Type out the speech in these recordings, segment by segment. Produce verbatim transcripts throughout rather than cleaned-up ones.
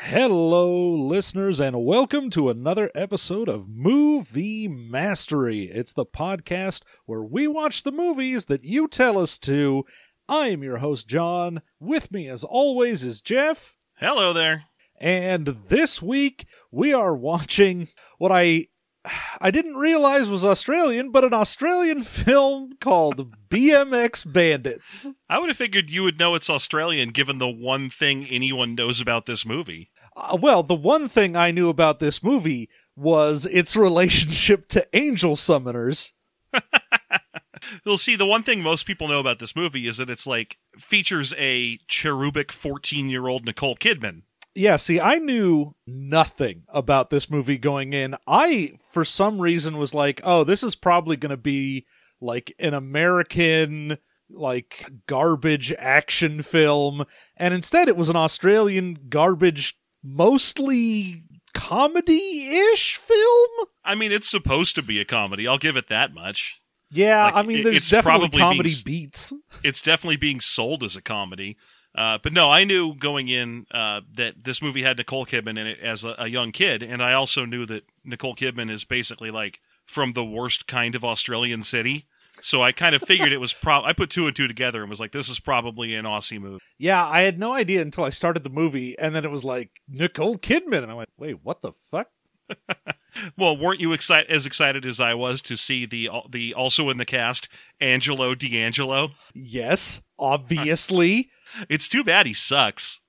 Hello, listeners, and welcome to another episode of Movie Mastery. It's the podcast where we watch the movies that you tell us to. I am your host, John. With me, as always, is Jeff. Hello there. And this week, we are watching what I I didn't realize was Australian, but an Australian film called B M X Bandits. I would have figured you would know it's Australian, given the one thing anyone knows about this movie. Uh, well, the one thing I knew about this movie was its relationship to angel summoners. You'll see, the one thing most people know about this movie is that it's like, features a cherubic fourteen-year-old Nicole Kidman. Yeah, see, I knew nothing about this movie going in. I, for some reason, was like, oh, this is probably going to be like an American, like, garbage action film. And instead, it was an Australian garbage, mostly comedy-ish film? I mean, it's supposed to be a comedy. I'll give it that much. Yeah, Like, I mean, there's it's definitely probably comedy being, beats. It's definitely being sold as a comedy. Uh, but no, I knew going in uh, that this movie had Nicole Kidman in it as a, a young kid, and I also knew that Nicole Kidman is basically like from the worst kind of Australian city. So I kind of figured it was pro- I put two and two together and was like, this is probably an Aussie movie. Yeah, I had no idea until I started the movie, and then it was like, Nicole Kidman, and I went, wait, what the fuck? Well, weren't you excited as excited as I was to see the the also in the cast, Angelo D'Angelo? Yes, obviously. It's too bad he sucks.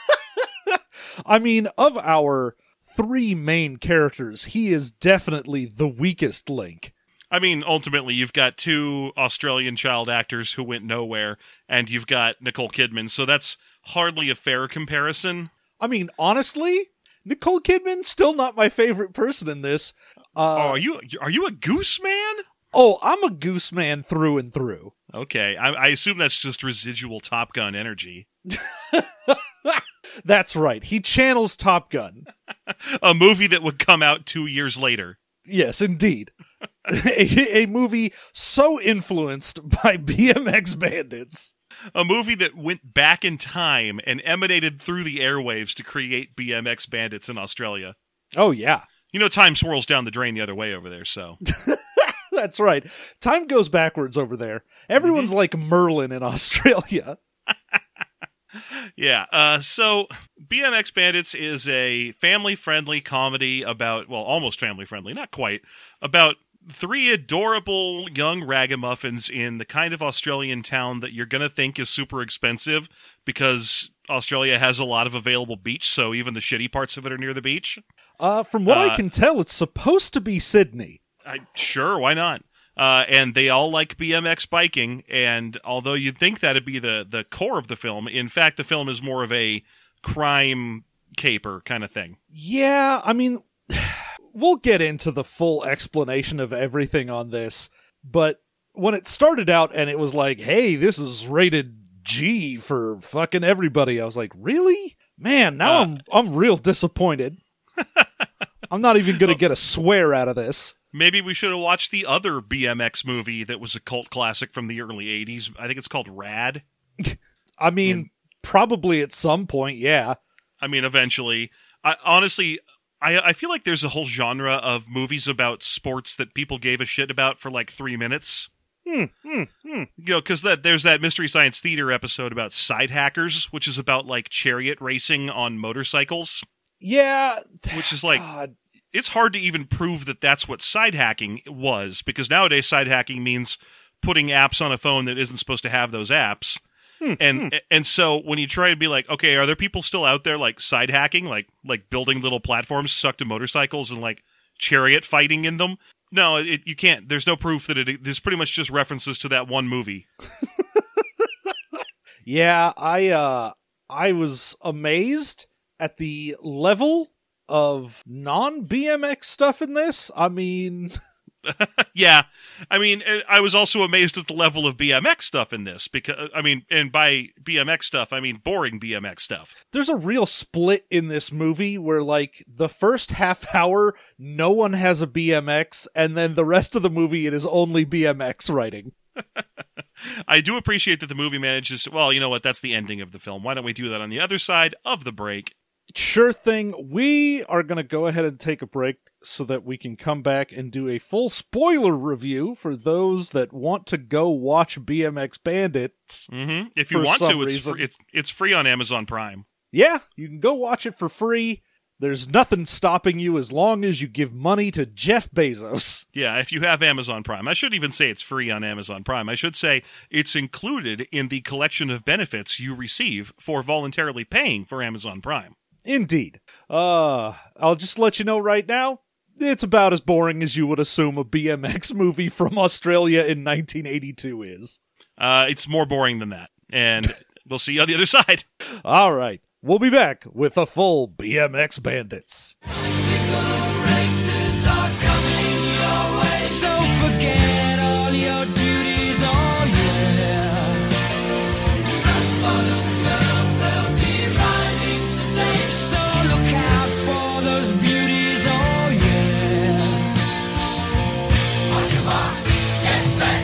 I mean, of our three main characters, he is definitely the weakest link. I mean, ultimately, you've got two Australian child actors who went nowhere, and you've got Nicole Kidman, so that's hardly a fair comparison. I mean, honestly, Nicole Kidman, still not my favorite person in this. Uh, oh, are you are you a goose man? Oh, I'm a goose man through and through. Okay, I, I assume that's just residual Top Gun energy. That's right. He channels Top Gun. A movie that would come out two years later. Yes, indeed. a, a movie so influenced by B M X Bandits. A movie that went back in time and emanated through the airwaves to create B M X Bandits in Australia. Oh, yeah. You know, time swirls down the drain the other way over there, so... That's right. Time goes backwards over there. Everyone's mm-hmm. like Merlin in Australia. Yeah, uh, so B M X Bandits is a family-friendly comedy about, well, almost family-friendly, not quite, about three adorable young ragamuffins in the kind of Australian town that you're going to think is super expensive because Australia has a lot of available beach, so even the shitty parts of it are near the beach. Uh, from what uh, I can tell, it's supposed to be Sydney. I, sure, why not? Uh, and they all like B M X biking, and although you'd think that'd be the, the core of the film, in fact, the film is more of a crime caper kind of thing. Yeah, I mean, we'll get into the full explanation of everything on this, but when it started out and it was like, hey, this is rated G for fucking everybody, I was like, really? Man, now uh, I'm I'm real disappointed. I'm not even going to get a swear out of this. Maybe we should have watched the other B M X movie that was a cult classic from the early eighties. I think it's called Rad. I mean, and, probably at some point, yeah. I mean, eventually. I, honestly, I, I feel like there's a whole genre of movies about sports that people gave a shit about for like three minutes. Hmm, hmm, hmm. You know, because that, there's that Mystery Science Theater episode about Side Hackers, which is about like chariot racing on motorcycles. Yeah. Which is like... God. It's hard to even prove that that's what side hacking was, because nowadays side hacking means putting apps on a phone that isn't supposed to have those apps. Hmm, and hmm. and so when you try to be like, okay, are there people still out there like side hacking, like like building little platforms stuck to motorcycles and like chariot fighting in them? No, it, you can't. There's no proof that it. There's pretty much just references to that one movie. Yeah, I uh, I was amazed at the level of non-B M X stuff in this. I mean... yeah. I mean, I was also amazed at the level of B M X stuff in this. Because I mean, and by B M X stuff, I mean boring B M X stuff. There's a real split in this movie where, like, the first half hour, no one has a B M X, and then the rest of the movie, it is only B M X writing. I do appreciate that the movie manages to... Well, you know what? That's the ending of the film. Why don't we do that on the other side of the break? Sure thing. We are going to go ahead and take a break so that we can come back and do a full spoiler review for those that want to go watch B M X Bandits. Mm-hmm. If you want to, it's free, it's, it's free on Amazon Prime. Yeah, you can go watch it for free. There's nothing stopping you as long as you give money to Jeff Bezos. Yeah, if you have Amazon Prime. I shouldn't even say it's free on Amazon Prime. I should say it's included in the collection of benefits you receive for voluntarily paying for Amazon Prime. Indeed. Uh, I'll just let you know right now, it's about as boring as you would assume a B M X movie from Australia in nineteen eighty-two is. Uh, it's more boring than that. And we'll see you on the other side. All right. We'll be back with a full B M X Bandits. Bicycle races are coming your way, so forget all your duties, oh yeah. Fat bottom girls, they'll be riding today, so look out for those beauties, oh yeah. On your marks, get set,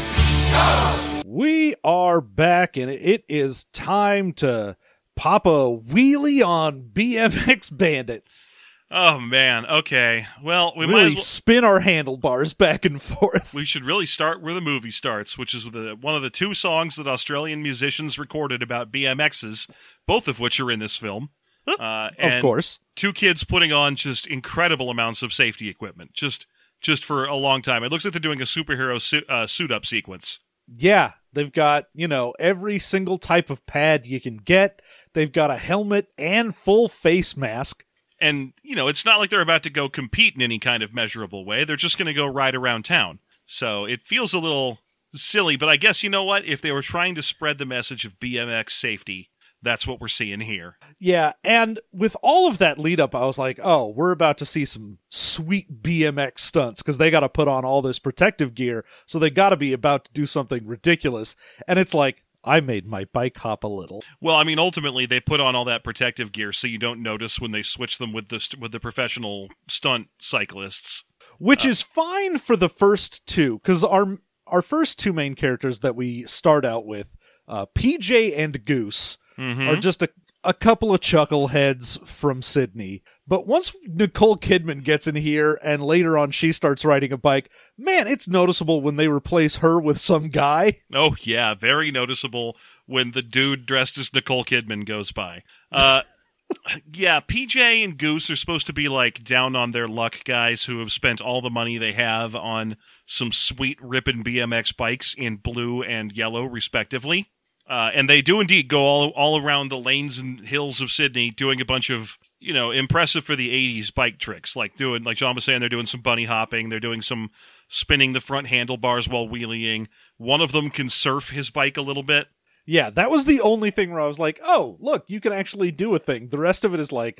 go! We are back, and it is time to pop a wheelie on B M X Bandits. Oh, man. Okay. Well, we really might as well spin our handlebars back and forth. We should really start where the movie starts, which is with the, one of the two songs that Australian musicians recorded about B M Xs, both of which are in this film. Uh, and of course. Two kids putting on just incredible amounts of safety equipment, just just for a long time. It looks like they're doing a superhero su- uh, suit-up sequence. Yeah, they've got, you know, every single type of pad you can get. They've got a helmet and full face mask. And, you know, it's not like they're about to go compete in any kind of measurable way. They're just going to go ride around town. So it feels a little silly, but I guess, you know what? If they were trying to spread the message of B M X safety, that's what we're seeing here. Yeah, and with all of that lead up, I was like, oh, we're about to see some sweet B M X stunts because they got to put on all this protective gear, so they got to be about to do something ridiculous. And it's like, I made my bike hop a little. Well, I mean, ultimately, they put on all that protective gear so you don't notice when they switch them with the, with the professional stunt cyclists. Which uh, is fine for the first two, because our, our first two main characters that we start out with, uh, P J and Goose, mm-hmm. are just a, a couple of chuckleheads from Sydney. But once Nicole Kidman gets in here and later on she starts riding a bike, man, it's noticeable when they replace her with some guy. Oh, yeah, very noticeable when the dude dressed as Nicole Kidman goes by. Uh, yeah, P J and Goose are supposed to be like down on their luck guys who have spent all the money they have on some sweet ripping B M X bikes in blue and yellow, respectively. Uh, and they do indeed go all all around the lanes and hills of Sydney doing a bunch of, you know, impressive for the eighties bike tricks. Like doing, like John was saying, they're doing some bunny hopping. They're doing some spinning the front handlebars while wheeling. One of them can surf his bike a little bit. Yeah, that was the only thing where I was like, oh, look, you can actually do a thing. The rest of it is like,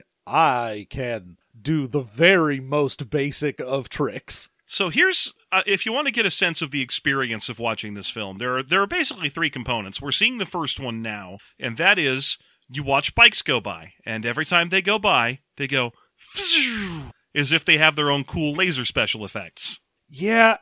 I can do the very most basic of tricks. So here's, uh, if you want to get a sense of the experience of watching this film, there are there are basically three components. We're seeing the first one now, and that is you watch bikes go by, and every time they go by, they go as if they have their own cool laser special effects. Yeah.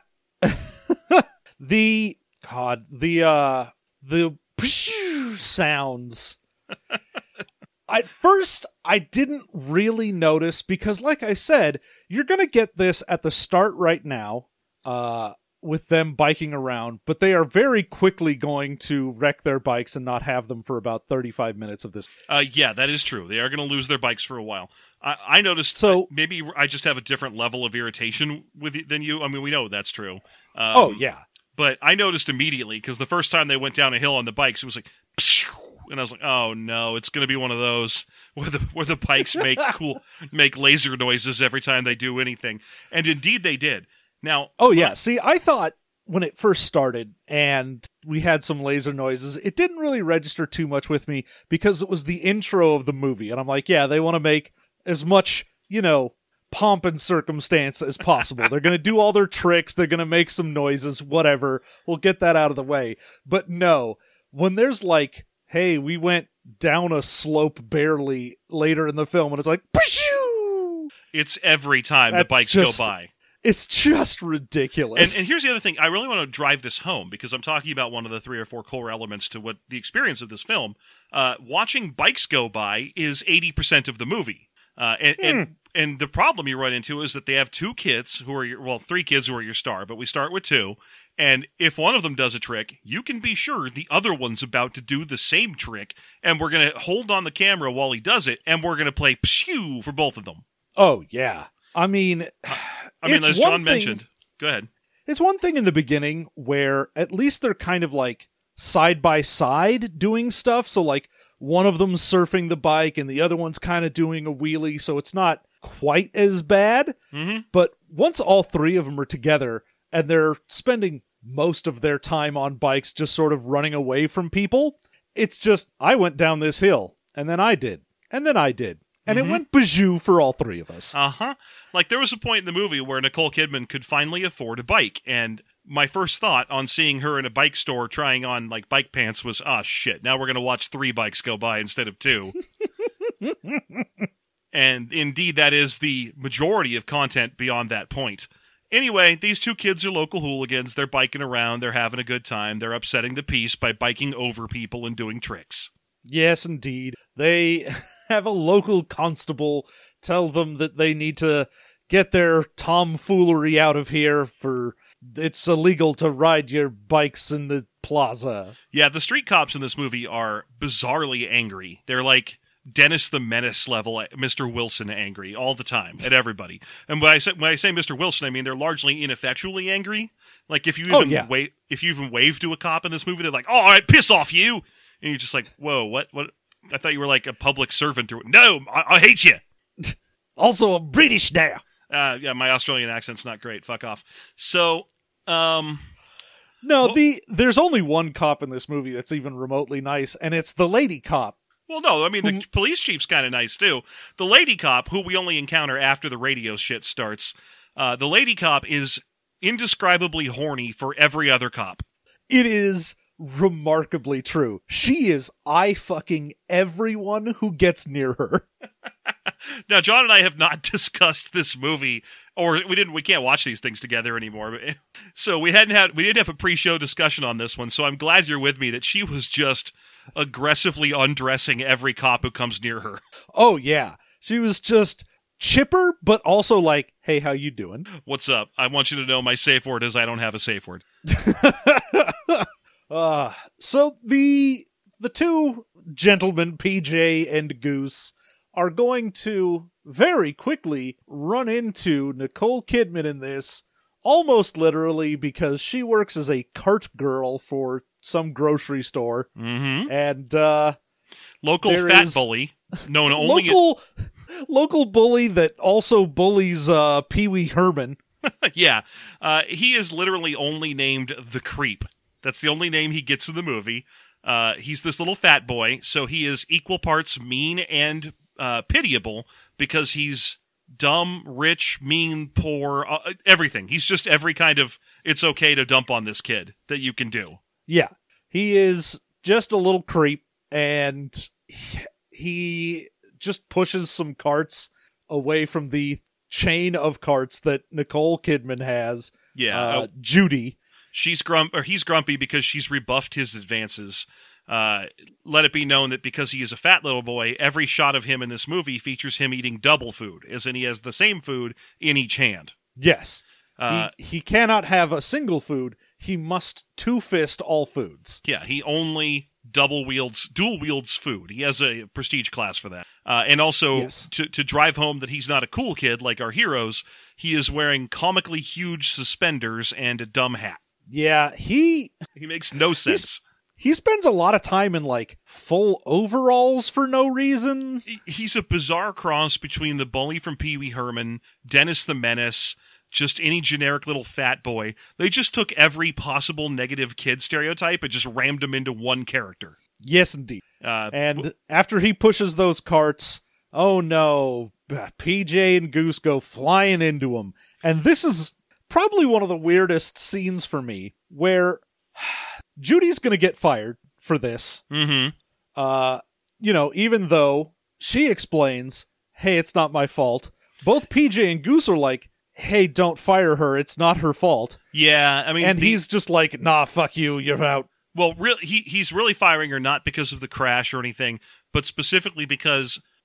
the, God, the, uh, the sounds. At first, I didn't really notice because, like I said, you're going to get this at the start right now uh, with them biking around, but they are very quickly going to wreck their bikes and not have them for about thirty-five minutes of this. Uh, yeah, that is true. They are going to lose their bikes for a while. I, I noticed, so, maybe I just have a different level of irritation with it than you. I mean, we know that's true. Um, oh, yeah. But I noticed immediately because the first time they went down a hill on the bikes, it was like... And I was like, "Oh no, it's going to be one of those where the where the bikes make cool, make laser noises every time they do anything." And indeed, they did. Now, oh yeah, see, I thought when it first started and we had some laser noises, it didn't really register too much with me because it was the intro of the movie, and I'm like, yeah, they want to make as much, you know, pomp and circumstance as possible. They're going to do all their tricks. They're going to make some noises. Whatever, we'll get that out of the way. But no, when there's like, hey, we went down a slope barely later in the film, and it's like, Pshoo! It's every time That's the bikes just, go by. It's just ridiculous. And, and here's the other thing. I really want to drive this home because I'm talking about one of the three or four core elements to what the experience of this film. Uh, watching bikes go by is eighty percent of the movie. Uh, and, Hmm. and and the problem you run into is that they have two kids who are your, well, three kids who are your star, but we start with two. And if one of them does a trick, you can be sure the other one's about to do the same trick, and we're going to hold on the camera while he does it, and we're going to play pshoo for both of them. Oh, yeah. I mean, I mean, it's as one John thing- mentioned, go ahead. It's one thing in the beginning where at least they're kind of like side by side doing stuff. So like one of them's surfing the bike and the other one's kind of doing a wheelie. So it's not quite as bad. Mm-hmm. But once all three of them are together and they're spending most of their time on bikes just sort of running away from people, it's just, I went down this hill and then I did and then I did. And Mhm. it went bajou for all three of us. Uh-huh. Like, there was a point in the movie where Nicole Kidman could finally afford a bike, and my first thought on seeing her in a bike store trying on, like, bike pants was, ah, shit, now we're going to watch three bikes go by instead of two. And indeed, that is the majority of content beyond that point. Anyway, these two kids are local hooligans. They're biking around. They're having a good time. They're upsetting the peace by biking over people and doing tricks. Yes, indeed. They have a local constable tell them that they need to get their tomfoolery out of here for it's illegal to ride your bikes in the plaza. Yeah, the street cops in this movie are bizarrely angry. They're like Dennis the Menace level, Mister Wilson angry all the time at everybody. And when I say when I say Mister Wilson, I mean they're largely ineffectually angry. Like if you even Oh, yeah. wave if you even wave to a cop in this movie, they're like, "Oh, all right, piss off you," and you're just like, "Whoa, what? What? I thought you were like a public servant." Or no, I, I hate you. Also, I'm British now. Uh, yeah, my Australian accent's not great. Fuck off. So, um, No, Well- the there's only one cop in this movie that's even remotely nice, and it's the lady cop. well, no, I mean, the Who- police chief's kind of nice, too. The lady cop, who we only encounter after the radio shit starts, uh, the lady cop is indescribably horny for every other cop. It is remarkably true. She is eye fucking everyone who gets near her. Now, John and I have not discussed this movie, or we didn't. We can't watch these things together anymore. So we hadn't had. We didn't have a pre-show discussion on this one. So I'm glad you're with me. That she was just aggressively undressing every cop who comes near her. Oh yeah, she was just chipper, but also like, "Hey, how you doing?" What's up? I want you to know my safe word is I don't have a safe word. uh, so the the two gentlemen, P J and Goose, are going to very quickly run into Nicole Kidman in this, almost literally because she works as a cart girl for some grocery store, Mm-hmm. and uh, Local There fat is- bully, known only. local local bully that also bullies uh, Pee Wee Herman. Yeah, uh, he is literally only named the Creep. That's the only name he gets in the movie. Uh, he's this little fat boy, so he is equal parts mean and uh, pitiable because he's dumb, rich, mean, poor, uh, everything. He's just every kind of it's okay to dump on this kid that you can do. Yeah, he is just a little creep, and he- he just pushes some carts away from the chain of carts that Nicole Kidman has. Yeah, uh, uh, Judy. she's grump or he's grumpy because she's rebuffed his advances. Uh, let it be known that because he is a fat little boy, every shot of him in this movie features him eating double food, as in he has the same food in each hand. Yes, Uh, he he cannot have a single food. He must two fist all foods. Yeah, he only double wields, dual wields food. He has a prestige class for that. Uh, and also, Yes. to, to drive home that he's not a cool kid like our heroes, he is wearing comically huge suspenders and a dumb hat. Yeah, he He makes no sense. he spends a lot of time in like full overalls for no reason. He- He's a bizarre cross between the bully from Pee Wee Herman, Dennis the Menace, just any generic little fat boy. They just took every possible negative kid stereotype and just rammed him into one character. Yes, indeed. Uh, And after he pushes those carts, oh no, P J and Goose go flying into him. And this is probably one of the weirdest scenes for me, where Judy's going to get fired for this. mm-hmm. Uh, you know, even though she explains, hey, it's not my fault. Both P J and Goose are like, hey, don't fire her. It's not her fault. Yeah, I mean, And the- he's just like, nah, fuck you. You're out. Well, really, he he's really firing her not because of the crash or anything, but specifically because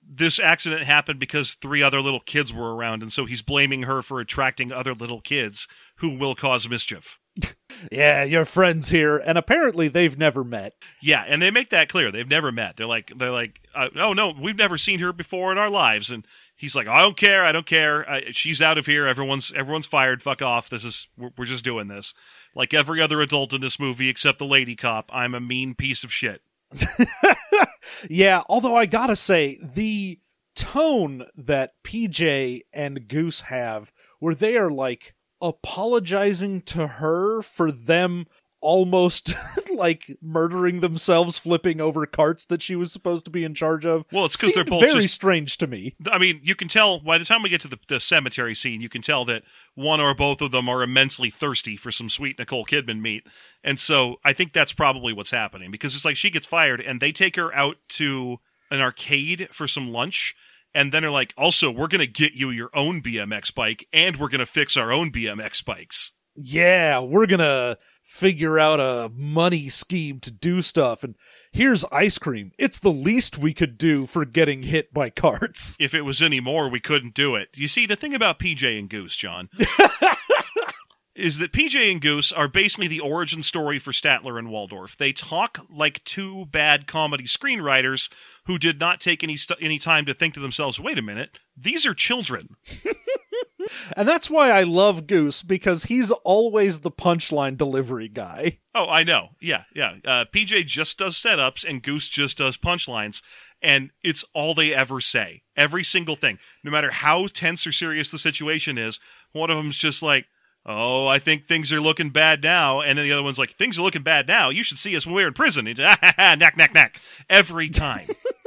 this accident happened because three other little kids were around, and so he's blaming her for attracting other little kids who will cause mischief. Yeah, your friend's here, and apparently they've never met. Yeah, and they make that clear. They've never met. They're like, they're like, uh, oh no, we've never seen her before in our lives. And he's like, I don't care, I don't care. I, she's out of here. Everyone's everyone's fired. Fuck off. This is we're, we're just doing this. Like every other adult in this movie, except the lady cop. I'm a mean piece of shit. Yeah, although I gotta say, the tone that P J and Goose have, where they are like apologizing to her for them almost like murdering themselves, flipping over carts that she was supposed to be in charge of. Well, it's because they're both very just, strange to me. I mean, you can tell by the time we get to the, the cemetery scene, you can tell that one or both of them are immensely thirsty for some sweet Nicole Kidman meat. And so I think that's probably what's happening, because it's like she gets fired and they take her out to an arcade for some lunch. And then they're like, also, we're going to get you your own B M X bike, and we're going to fix our own B M X bikes. Yeah, we're going to figure out a money scheme to do stuff. And here's ice cream. It's the least we could do for getting hit by carts. If it was any more, we couldn't do it. You see, the thing about P J and Goose, John, is that P J and Goose are basically the origin story for Statler and Waldorf. They talk like two bad comedy screenwriters who did not take any st- any time to think to themselves, wait a minute, these are children. And that's why I love Goose, because he's always the punchline delivery guy. Oh, I know. Yeah, yeah. Uh, P J just does setups, and Goose just does punchlines, and it's all they ever say. Every single thing. No matter how tense or serious the situation is, one of them's just like, oh, I think things are looking bad now. And then the other one's like, things are looking bad now. You should see us when we're in prison. It's, ah, ha, ha, knack, knack, knack. Every time.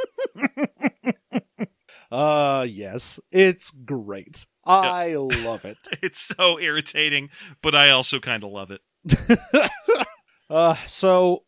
Uh, yes. It's great. I love it. It's so irritating, but I also kind of love it. uh, so,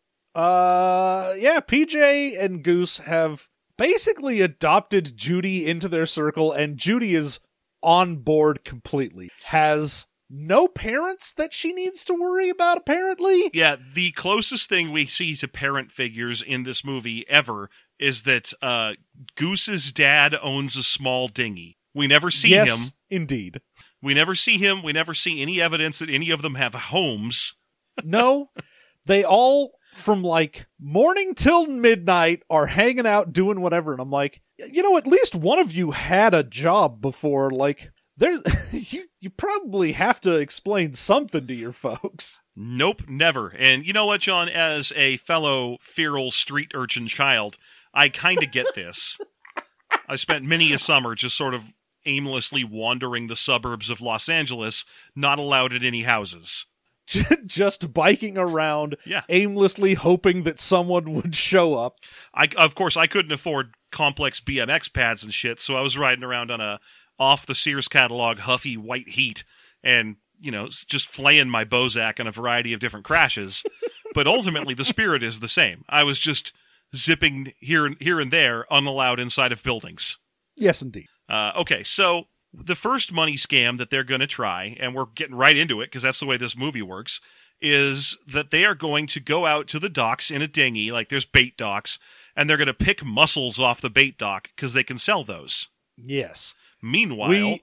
uh, yeah, P J and Goose have basically adopted Judy into their circle, and Judy is on board completely. Has no parents that she needs to worry about, apparently. Yeah, the closest thing we see to parent figures in this movie ever is that uh, Goose's dad owns a small dinghy. We never see yes, him. Indeed. We never see him. We never see any evidence that any of them have homes. No, they all, from like morning till midnight, are hanging out doing whatever. And I'm like, you know, at least one of you had a job before. Like, there's you, you probably have to explain something to your folks. Nope, never. And you know what, John? As a fellow feral street urchin child, I kind of get this. I spent many a summer just sort of aimlessly wandering the suburbs of Los Angeles, not allowed at any houses. Just biking around, yeah. aimlessly hoping that someone would show up. I, of course, I couldn't afford complex B M X pads and shit, so I was riding around on a off the Sears catalog Huffy White Heat and, you know, just flaying my Bozak on a variety of different crashes. But ultimately, the spirit is the same. I was just zipping here and here and there, unallowed inside of buildings. Yes, indeed. Uh, okay, so the first money scam that they're going to try, and we're getting right into it because that's the way this movie works, is that they are going to go out to the docks in a dinghy, like there's bait docks, and they're going to pick mussels off the bait dock because they can sell those. Yes. Meanwhile, we...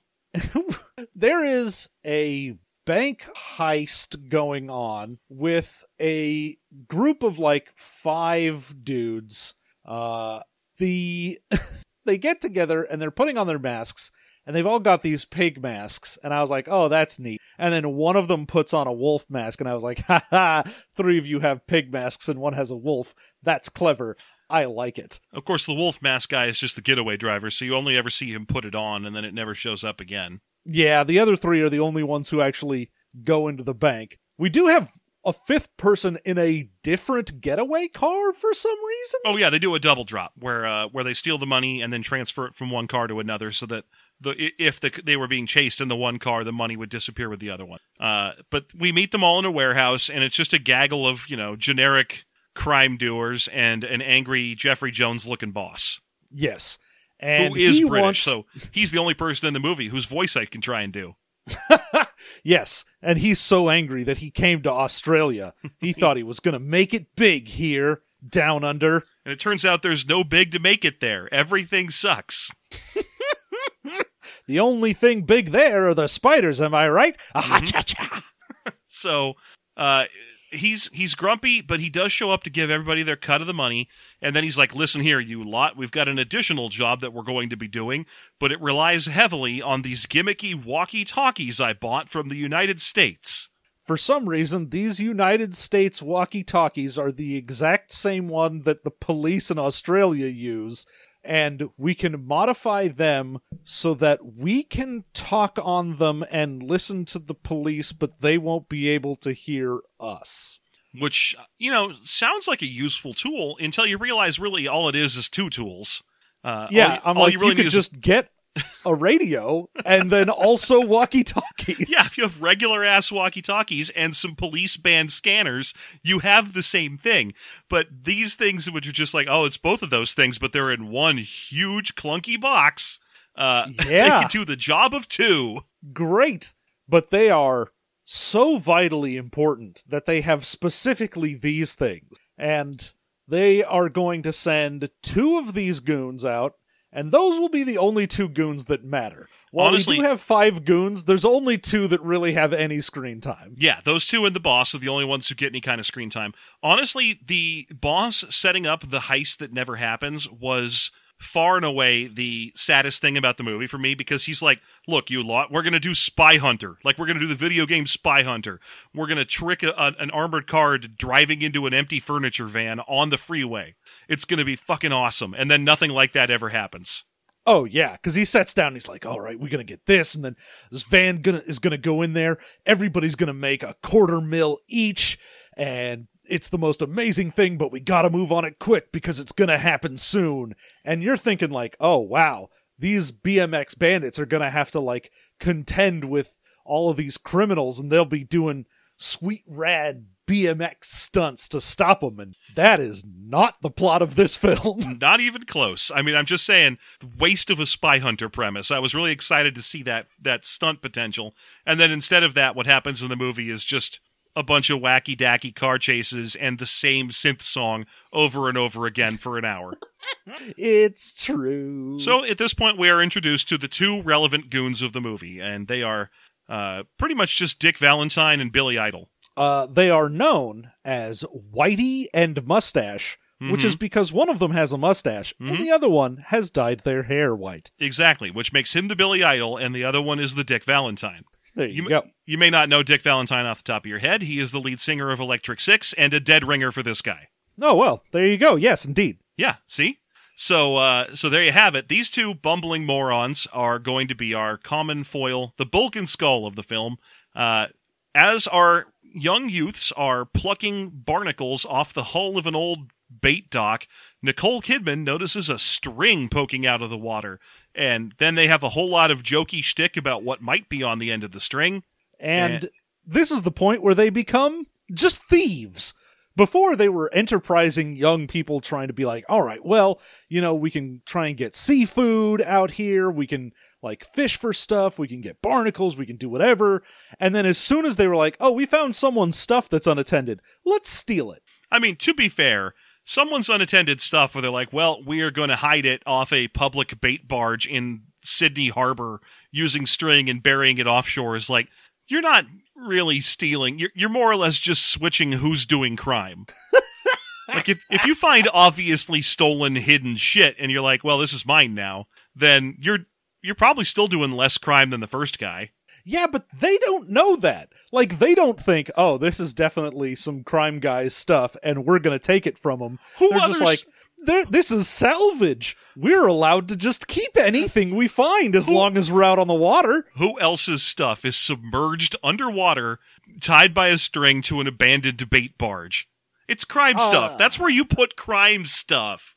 there is a bank heist going on with a group of like five dudes. Uh, the they get together and they're putting on their masks, and they've all got these pig masks. And I was like, oh, that's neat. And then one of them puts on a wolf mask, and I was like, ha ha, three of you have pig masks and one has a wolf. That's clever. I like it. Of course, the wolf mask guy is just the getaway driver, so you only ever see him put it on, and then it never shows up again. Yeah, the other three are the only ones who actually go into the bank. We do have a fifth person in a different getaway car for some reason. Oh yeah, they do a double drop where uh, where they steal the money and then transfer it from one car to another, so that the if the, they were being chased in the one car, the money would disappear with the other one. Uh, but we meet them all in a warehouse, and it's just a gaggle of, you know, generic crime doers and an angry Jeffrey Jones-looking boss. Yes. And who is he British, wants... so he's the only person in the movie whose voice I can try and do. Yes, and he's so angry that he came to Australia. He thought he was going to make it big here, down under. And it turns out there's no big to make it there. Everything sucks. The only thing big there are the spiders, am I right? Mm-hmm. Ah-ha-cha-cha. So uh, he's he's grumpy, but he does show up to give everybody their cut of the money. And then he's like, listen here, you lot, we've got an additional job that we're going to be doing, but it relies heavily on these gimmicky walkie-talkies I bought from the United States. For some reason, these United States walkie-talkies are the exact same one that the police in Australia use, and we can modify them so that we can talk on them and listen to the police, but they won't be able to hear us. Which, you know, sounds like a useful tool until you realize really all it is is two tools. Uh, Yeah, all you, I'm all like, you really you could need is just get a radio and then also walkie-talkies. Yeah, if you have regular-ass walkie-talkies and some police band scanners, you have the same thing. But these things, which are just like, oh, it's both of those things, but they're in one huge, clunky box, uh, Yeah. they can do the job of two. Great, but they are so vitally important that they have specifically these things. And they are going to send two of these goons out, and those will be the only two goons that matter. While Honestly- we do have five goons, there's only two that really have any screen time. Yeah, those two and the boss are the only ones who get any kind of screen time. Honestly, the boss setting up the heist that never happens was far and away the saddest thing about the movie for me, because he's like, look, you lot, we're going to do Spy Hunter. Like, we're going to do the video game Spy Hunter. We're going to trick a, a, an armored car to driving into an empty furniture van on the freeway. It's going to be fucking awesome. And then nothing like that ever happens. Oh, yeah, because he sets down and he's like, all right, we're going to get this, and then this van gonna, is going to go in there. Everybody's going to make a quarter mil each, and it's the most amazing thing, but we got to move on it quick because it's going to happen soon. And you're thinking like, oh, wow, these B M X bandits are going to have to like contend with all of these criminals, and they'll be doing sweet, rad B M X stunts to stop them. And that is not the plot of this film. Not even close. I mean, I'm just saying, waste of a Spy Hunter premise. I was really excited to see that that stunt potential. And then instead of that, what happens in the movie is just a bunch of wacky-dacky car chases and the same synth song over and over again for an hour. It's true. So at this point, we are introduced to the two relevant goons of the movie, and they are uh, pretty much just Dick Valentine and Billy Idol. Uh, they are known as Whitey and Mustache, which is because one of them has a mustache Mhm. and the other one has dyed their hair white. Exactly, which makes him the Billy Idol, and the other one is the Dick Valentine. There you, You, go. you may not know Dick Valentine off the top of your head. He is the lead singer of Electric Six and a dead ringer for this guy. Oh, well, there you go. Yes, indeed. Yeah, see? So uh, so there you have it. These two bumbling morons are going to be our common foil, the bulk and skull of the film. Uh, as our young youths are plucking barnacles off the hull of an old bait dock, Nicole Kidman notices a string poking out of the water. And then they have a whole lot of jokey shtick about what might be on the end of the string. And Eh. this is the point where they become just thieves. Before, they were enterprising young people trying to be like, all right, well, you know, we can try and get seafood out here. We can, like, fish for stuff. We can get barnacles. We can do whatever. And then as soon as they were like, oh, we found someone's stuff that's unattended, let's steal it. I mean, to be fair, someone's unattended stuff where they're like, well, we are going to hide it off a public bait barge in Sydney Harbor using string and burying it offshore is like, you're not really stealing. You're, you're more or less just switching who's doing crime. Like, if, if you find obviously stolen, hidden shit and you're like, well, this is mine now, then you're you're probably still doing less crime than the first guy. Yeah, but they don't know that. Like, they don't think, oh, this is definitely some crime guy's stuff, and we're going to take it from him. Who They're others- just like, "There- this is salvage. We're allowed to just keep anything we find as Who- long as we're out on the water." Who else's stuff is submerged underwater, tied by a string to an abandoned bait barge? It's crime Uh. stuff. That's where you put crime stuff.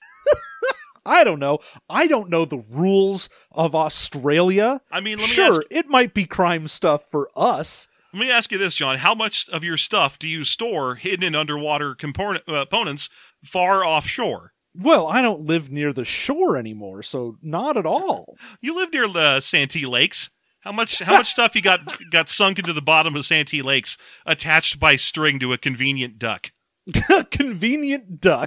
I don't know. I don't know the rules of Australia. I mean, let me Sure, ask, it might be crime stuff for us. let me ask you this, John. How much of your stuff do you store hidden in underwater component, uh, components far offshore? Well, I don't live near the shore anymore, so not at all. You live near the Santee Lakes. How much how much stuff you got got sunk into the bottom of Santee Lakes attached by string to a convenient duck? Convenient duck.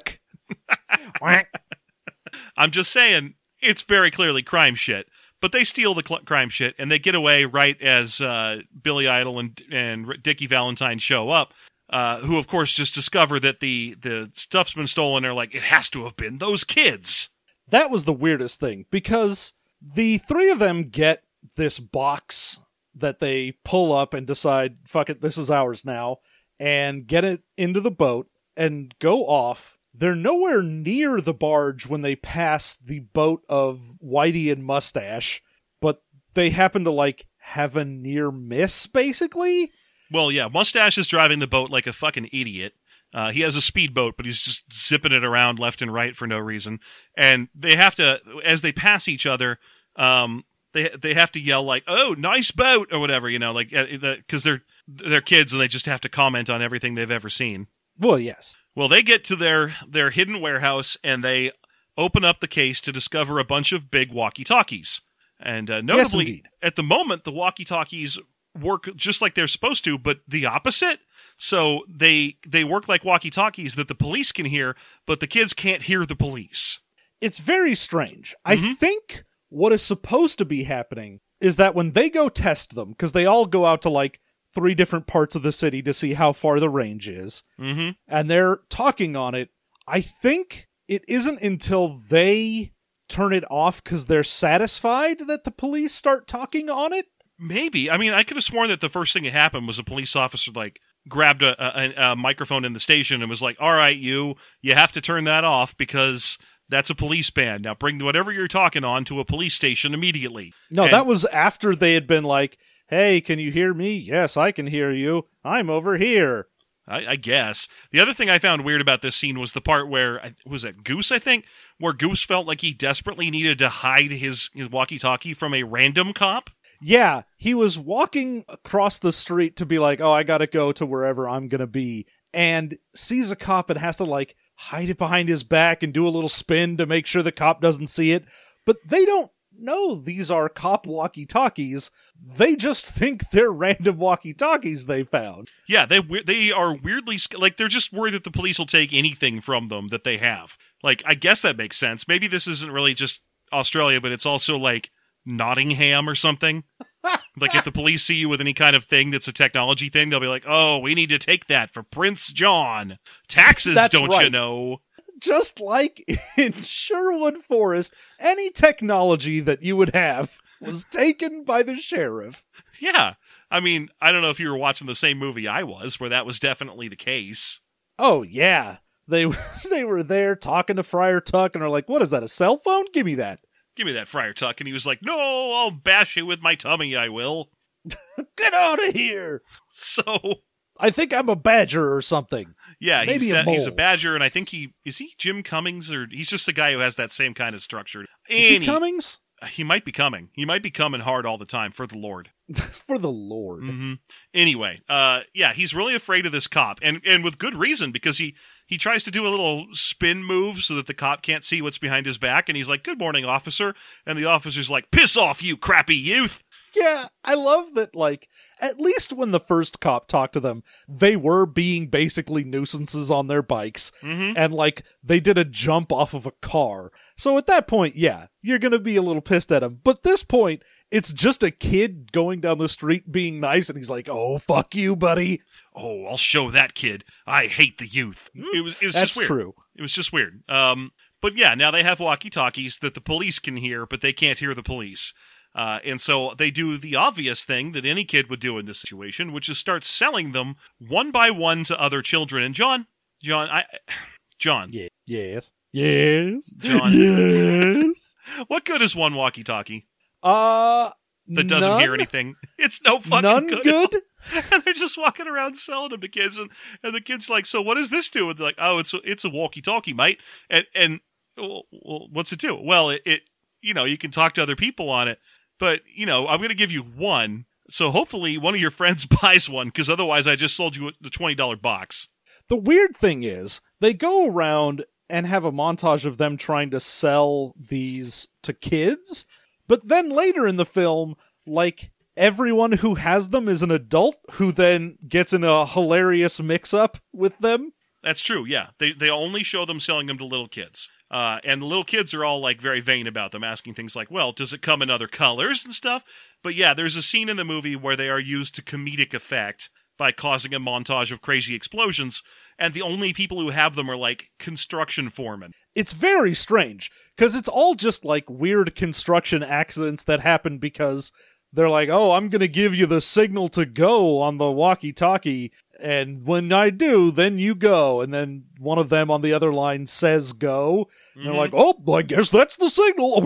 I'm just saying, it's very clearly crime shit. But they steal the cl- crime shit, and they get away right as uh, Billy Idol and, and Dickie Valentine show up, uh, who, of course, just discover that the, the stuff's been stolen. They're like, it has to have been those kids. That was the weirdest thing, because the three of them get this box that they pull up and decide, fuck it, this is ours now, and get it into the boat and go off. They're nowhere near the barge when they pass the boat of Whitey and Mustache, but they happen to, like, have a near miss, basically? Well, yeah, Mustache is driving the boat like a fucking idiot. Uh, he has a speedboat, but he's just zipping it around left and right for no reason. And they have to, as they pass each other, um, they they have to yell like, "Oh, nice boat," or whatever, you know, like because they're they're kids and they just have to comment on everything they've ever seen. Well, yes. Well, they get to their their hidden warehouse and they open up the case to discover a bunch of big walkie-talkies. And uh, notably, Yes, indeed. at the moment, the walkie-talkies work just like they're supposed to, but the opposite. So they they work like walkie-talkies that the police can hear, but the kids can't hear the police. It's very strange. Mm-hmm. I think what is supposed to be happening is that when they go test them, because they all go out to like three different parts of the city to see how far the range is, Mm-hmm. and they're talking on it, I think it isn't until they turn it off because they're satisfied that the police start talking on it. Maybe. I mean, I could have sworn that the first thing that happened was a police officer, like, grabbed a, a, a microphone in the station and was like, all right, you, you have to turn that off because that's a police band. Now bring whatever you're talking on to a police station immediately. No, And- that was after they had been like, hey, can you hear me? Yes, I can hear you. I'm over here. I, I guess. The other thing I found weird about this scene was the part where, I- was it Goose, I think? Where Goose felt like he desperately needed to hide his, his walkie-talkie from a random cop. Yeah, he was walking across the street to be like, oh, I gotta go to wherever I'm gonna be, and sees a cop and has to, like, hide it behind his back and do a little spin to make sure the cop doesn't see it. But they don't know these are cop walkie-talkies. They just think they're random walkie-talkies they found. Yeah, they we- they are weirdly, sc- like, they're just worried that the police will take anything from them that they have. Like, I guess that makes sense. Maybe this isn't really just Australia, but it's also, like, Nottingham or something. Like, if the police see you with any kind of thing that's a technology thing, they'll be like, oh, we need to take that for Prince John. Taxes, That's don't you right. know? Just like in Sherwood Forest, any technology that you would have was taken by the sheriff. Yeah. I mean, I don't know if you were watching the same movie I was, where that was definitely the case. Oh, yeah. They they were there talking to Friar Tuck and are like, what is that, a cell phone? Give me that. Give me that, Friar Tuck. And he was like, no, I'll bash you with my tummy, I will. Get out of here. So, I think I'm a badger or something. yeah, Maybe he's, a a, he's a mole. badger, and I think he, is he Jim Cummings, or he's just a guy who has that same kind of structure. Is he Any- Cummings? He might be coming. He might be coming hard all the time, for the Lord. For the Lord. hmm Anyway, uh, yeah, he's really afraid of this cop, and and with good reason, because he he tries to do a little spin move so that the cop can't see what's behind his back, and he's like, "Good morning, officer," and the officer's like, "Piss off, you crappy youth." Yeah, I love that, like, at least when the first cop talked to them, they were being basically nuisances on their bikes, hmm and, like, they did a jump off of a car. So at that point, yeah, you're gonna be a little pissed at him. But this point, it's just a kid going down the street being nice, and he's like, oh, fuck you, buddy. Oh, I'll show that kid. I hate the youth. It was it was That's just weird. true. It was just weird. Um, but yeah, now they have walkie-talkies that the police can hear, but they can't hear the police. Uh, and so they do the obvious thing that any kid would do in this situation, which is start selling them one by one to other children. And John, John, I, John, Yeah. Yes. Yes. John. Yes. what good is one walkie-talkie Uh, that doesn't none? hear anything? It's no fucking None good. good? And they're just walking around selling them to kids, and, and the kid's like, "So what does this do?" And they're like, "Oh, it's a, it's a walkie-talkie, mate." And and well, well, what's it do? Well, it, it you know you can talk to other people on it, but you know I'm going to give you one. So hopefully one of your friends buys one, because otherwise I just sold you the twenty dollar box. The weird thing is, they go around and have a montage of them trying to sell these to kids, but then later in the film, like, everyone who has them is an adult who then gets in a hilarious mix-up with them. That's true, yeah. They they only show them selling them to little kids. Uh, and the little kids are all like very vain about them, asking things like, well, does it come in other colors and stuff? But yeah, there's a scene in the movie where they are used to comedic effect by causing a montage of crazy explosions, and the only people who have them are like construction foremen. It's very strange, because it's all just like weird construction accidents that happen because they're like, oh, I'm going to give you the signal to go on the walkie-talkie, and when I do, then you go. And then one of them on the other line says go, and Mm-hmm. they're like, oh, I guess that's the signal.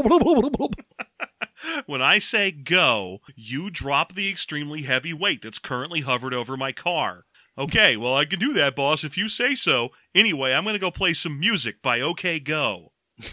When I say go, you drop the extremely heavy weight that's currently hovered over my car. Okay, well, I can do that, boss, if you say so. Anyway, I'm going to go play some music by OK Go.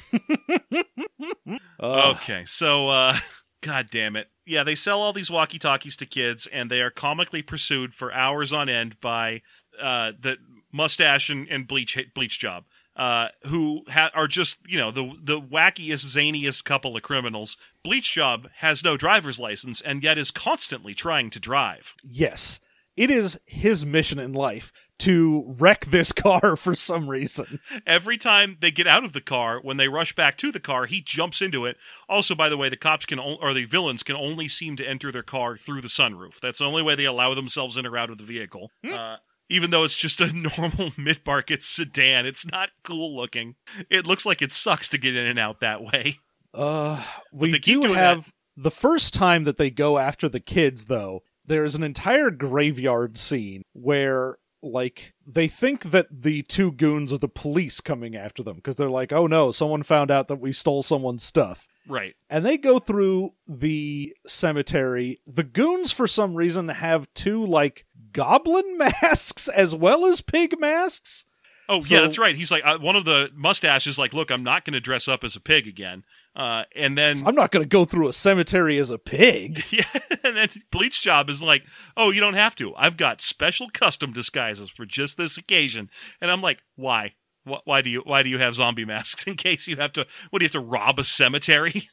Uh, Okay, so, uh, god damn it. Yeah, they sell all these walkie-talkies to kids, and they are comically pursued for hours on end by uh, the mustache and, and bleach bleach job, uh, who ha- are just, you know, the the wackiest, zaniest couple of criminals. Bleach job has no driver's license, and yet is constantly trying to drive. yes. It is his mission in life to wreck this car for some reason. Every time they get out of the car, when they rush back to the car, he jumps into it. Also, by the way, the cops can, o- or the villains can only seem to enter their car through the sunroof. That's the only way they allow themselves in or out of the vehicle. Uh, even though it's just a normal mid-market sedan, it's not cool looking. It looks like it sucks to get in and out that way. Uh, we they keep do doing have the first time that they go after the kids, though. There's an entire graveyard scene where, like, they think that the two goons are the police coming after them because they're like, oh no, someone found out that we stole someone's stuff. Right. And they go through the cemetery. The goons, for some reason, have two, like, goblin masks as well as pig masks. Oh, So- yeah, that's right. He's like, uh, one of the mustaches like, look, I'm not going to dress up as a pig again. Uh, and then... I'm not going to go through a cemetery as a pig. Yeah, and then Bleach Job is like, oh, you don't have to. I've got special custom disguises for just this occasion. And I'm like, why? Wh- Why do you why do you have zombie masks in case you have to, what, do you have to rob a cemetery?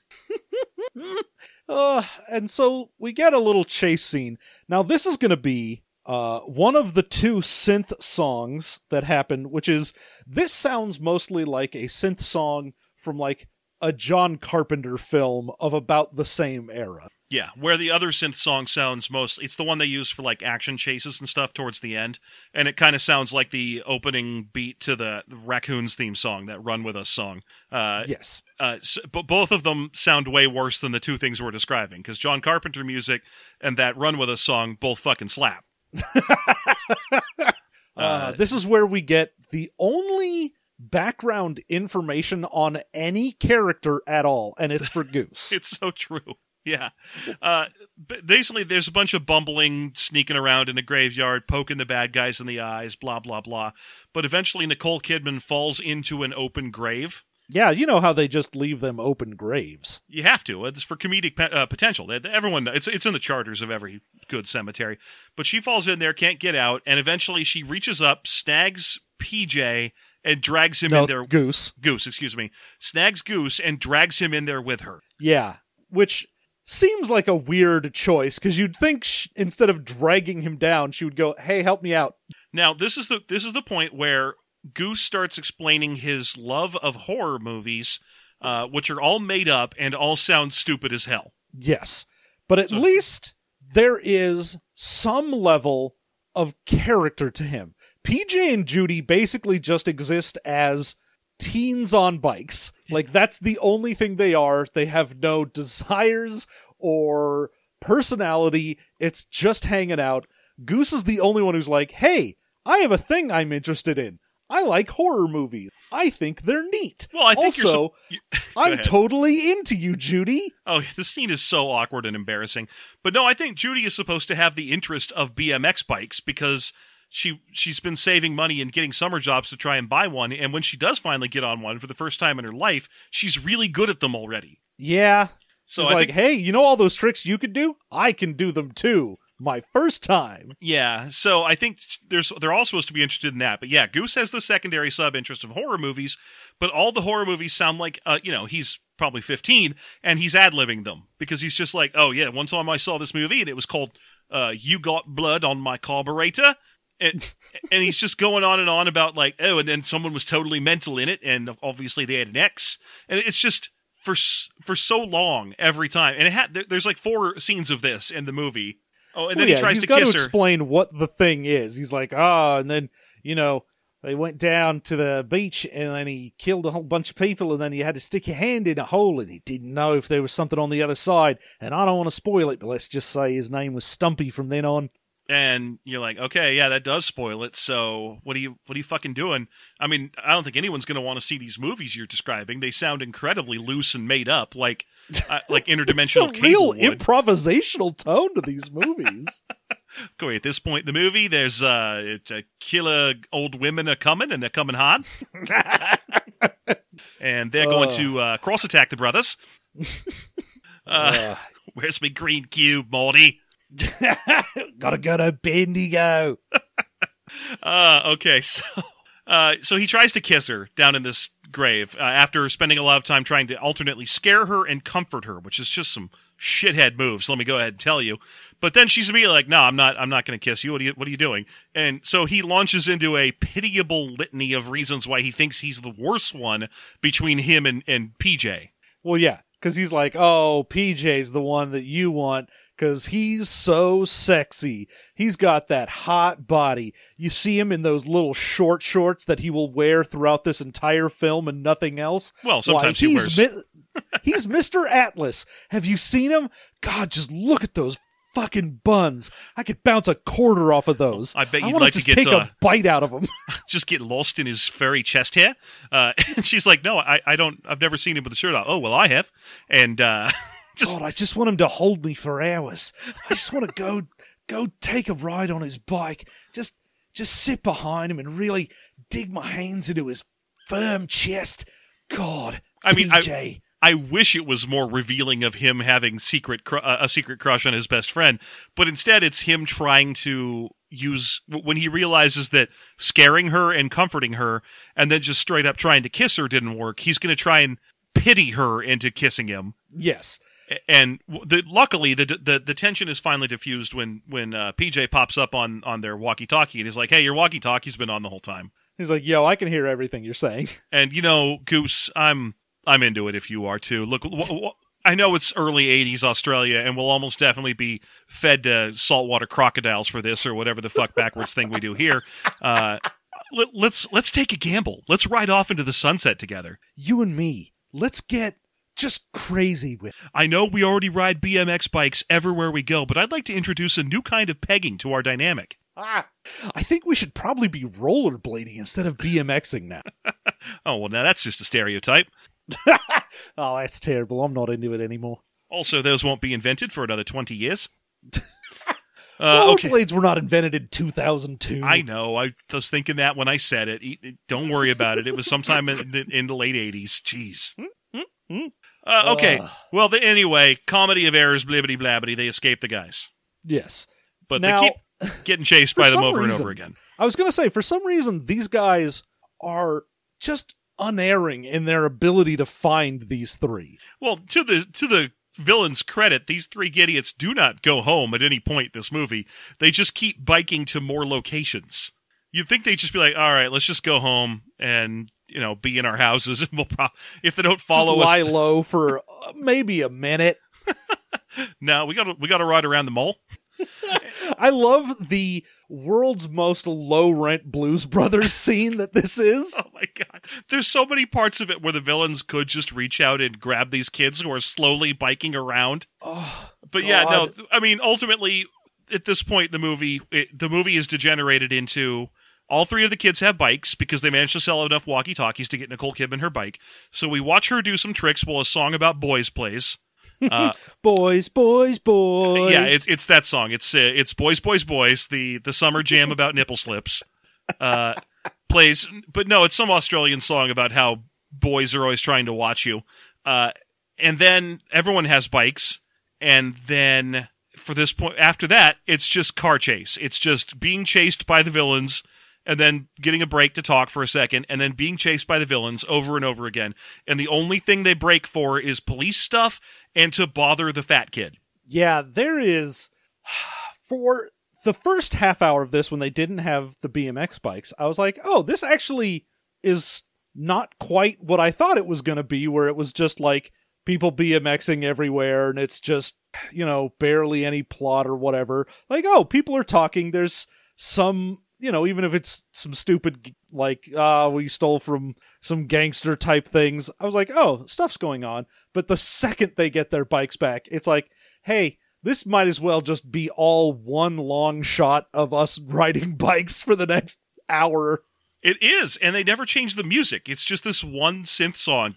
Uh, and so we get a little chase scene. Now, this is going to be uh, one of the two synth songs that happen, which is, this sounds mostly like a synth song from, like, a John Carpenter film of about the same era. Yeah, where the other synth song sounds most, it's the one they use for like action chases and stuff towards the end, and it kind of sounds like the opening beat to the Raccoons theme song, that Run With Us song. Uh, Yes. uh, s but both of them sound way worse than the two things we're describing, because John Carpenter music and that Run With Us song both fucking slap. Uh, this is where we get the only background information on any character at all, and it's for Goose. It's so true. Yeah. Uh, b- basically, there's a bunch of bumbling, sneaking around in a graveyard, poking the bad guys in the eyes, blah, blah, blah. But eventually, Nicole Kidman falls into an open grave. Yeah, you know how they just leave them open graves. You have to. It's for comedic pe- uh, potential. Everyone, it's it's in the charters of every good cemetery. But she falls in there, can't get out, and eventually she reaches up, snags P J, and drags him No, in there. Goose. Goose, excuse me. Snags Goose and drags him in there with her. Yeah, which seems like a weird choice, because you'd think sh- instead of dragging him down, she would go, hey, help me out. Now, this is the this is the point where Goose starts explaining his love of horror movies, uh, which are all made up and all sound stupid as hell. Yes, but at So- least there is some level of character to him. P J and Judy basically just exist as teens on bikes. Like, that's the only thing they are. They have no desires or personality. It's just hanging out. Goose is the only one who's like, hey, I have a thing I'm interested in. I like horror movies. I think they're neat. Well, I think also, you're so, you, I'm ahead. totally into you, Judy. Oh, the scene is so awkward and embarrassing. But no, I think Judy is supposed to have the interest of B M X bikes because she she's been saving money and getting summer jobs to try and buy one. And when she does finally get on one for the first time in her life, she's really good at them already. Yeah. So She's I like, think, hey, you know all those tricks you could do? I can do them too. My first time. yeah. So I think there's they're all supposed to be interested in that. But yeah, Goose has the secondary sub interest of horror movies, but all the horror movies sound like uh, you know, he's probably fifteen and he's ad-libbing them because he's just like, oh yeah, one time I saw this movie and it was called uh, You Got Blood on My Carburetor. and, and he's just going on and on about like, oh, and then someone was totally mental in it, and obviously they had an ex, and it's just for for so long every time, and it had there, there's like four scenes of this in the movie. Oh, and then well, yeah, he tries he's to got kiss to her. explain what the thing is. He's like, ah, and then you know they went down to the beach, and then he killed a whole bunch of people, and then you had to stick your hand in a hole, and he didn't know if there was something on the other side. And I don't want to spoil it, but let's just say his name was Stumpy from then on. And you're like, okay, yeah, that does spoil it. So what are you, what are you fucking doing? I mean, I don't think anyone's going to want to see these movies you're describing. They sound incredibly loose and made up, like uh, like interdimensional It's a cable real would. improvisational tone to these movies. Okay, at this point in the movie, there's uh, a killer old women are coming, and they're coming hard, and they're going Ugh. to uh, cross attack the brothers. Uh, Ugh. Where's my green cube, Morty? Gotta go to Bendigo. Uh, okay, so uh, so he tries to kiss her down in this grave uh, after spending a lot of time trying to alternately scare her and comfort her, which is just some shithead moves. Let me go ahead and tell you. But then she's immediately like, "No, I'm not. I'm not going to kiss you. What are you? What are you doing?" And so he launches into a pitiable litany of reasons why he thinks he's the worst one between him and and P J. Well, yeah, because he's like, oh, P J's the one that you want because he's so sexy. He's got that hot body. You see him in those little short shorts that he will wear throughout this entire film and nothing else. Well, sometimes Why, he he's wears. Mi- he's Mister Atlas. Have you seen him? God, just look at those fucking buns. I could bounce a quarter off of those. I bet I you'd want like to to just get, take uh, a bite out of him. Just get lost in his furry chest hair. Uh, and she's like, "No, I, I don't. I've never seen him with a shirt on." Oh, well, I have. And uh, just God, I just want him to hold me for hours. I just want to go go take a ride on his bike. Just just sit behind him and really dig my hands into his firm chest. God, I mean, I- P J. I wish it was more revealing of him having secret cr- uh, a secret crush on his best friend, but instead it's him trying to use when he realizes that scaring her and comforting her and then just straight up trying to kiss her didn't work. He's going to try and pity her into kissing him. Yes. And the, luckily, the, the the tension is finally diffused when when uh, P J pops up on, on their walkie-talkie and he's like, "Hey, your walkie-talkie's been on the whole time." He's like, yo, I can hear everything you're saying. And you know, Goose, I'm I'm into it if you are too. Look, w- w- I know it's early eighties Australia, and we'll almost definitely be fed to saltwater crocodiles for this or whatever the fuck backwards thing we do here. Uh, let, let's let's take a gamble. Let's ride off into the sunset together. You and me, let's get just crazy with it. I know we already ride B M X bikes everywhere we go, but I'd like to introduce a new kind of pegging to our dynamic. Ah, I think we should probably be rollerblading instead of BMXing now. Oh, well, now that's just a stereotype. Oh, that's terrible. I'm not into it anymore. Also, those won't be invented for another twenty years. Uh, okay. Rollerblades were not invented in two thousand two. I know. I was thinking that when I said it. E- e- Don't worry about it. It was sometime in the, in the late eighties. Jeez. Uh, okay. Ugh. Well, the, anyway, comedy of errors, blibbity blabbity. They escape the guys, Yes. but Now, they keep getting chased for by them some over and reason- over again. I was going to say, for some reason, these guys are just unerring in their ability to find these three. Well, to the to the villain's credit, these three idiots do not go home at any point in this movie. They just keep biking to more locations. You'd think they'd just be like, "All right, let's just go home and you know be in our houses, and we'll pro- if they don't follow just us." lie low for uh, maybe a minute. No, we got to we got to ride around the mall. I love the world's most low-rent Blues Brothers scene that this is. Oh my god. There's so many parts of it where the villains could just reach out and grab these kids who are slowly biking around. Oh, But yeah, no, God. I mean, ultimately, at this point in the movie, it, the movie is degenerated into all three of the kids have bikes because they managed to sell enough walkie-talkies to get Nicole Kidman her bike. So we watch her do some tricks while a song about boys plays. Uh, Boys, boys, boys. yeah, it's it's that song. It's uh, it's boys, boys, boys. The the summer jam about nipple slips uh, plays, but no, it's some Australian song about how boys are always trying to watch you. Uh, and then everyone has bikes, and then for this point, after that, it's just car chase. It's just being chased by the villains, and then getting a break to talk for a second, and then being chased by the villains over and over again. And the only thing they break for is police stuff and to bother the fat kid. Yeah, there is, for the first half hour of this, when they didn't have the B M X bikes, I was like, oh, this actually is not quite what I thought it was going to be, where it was just like people BMXing everywhere and it's just, you know, barely any plot or whatever. Like, oh, people are talking. There's some, you know, even if it's some stupid, like, ah, uh, we stole from some gangster type things. I was like, oh, stuff's going on. But the second they get their bikes back, it's like, hey, this might as well just be all one long shot of us riding bikes for the next hour. It is, and they never change the music. It's just this one synth song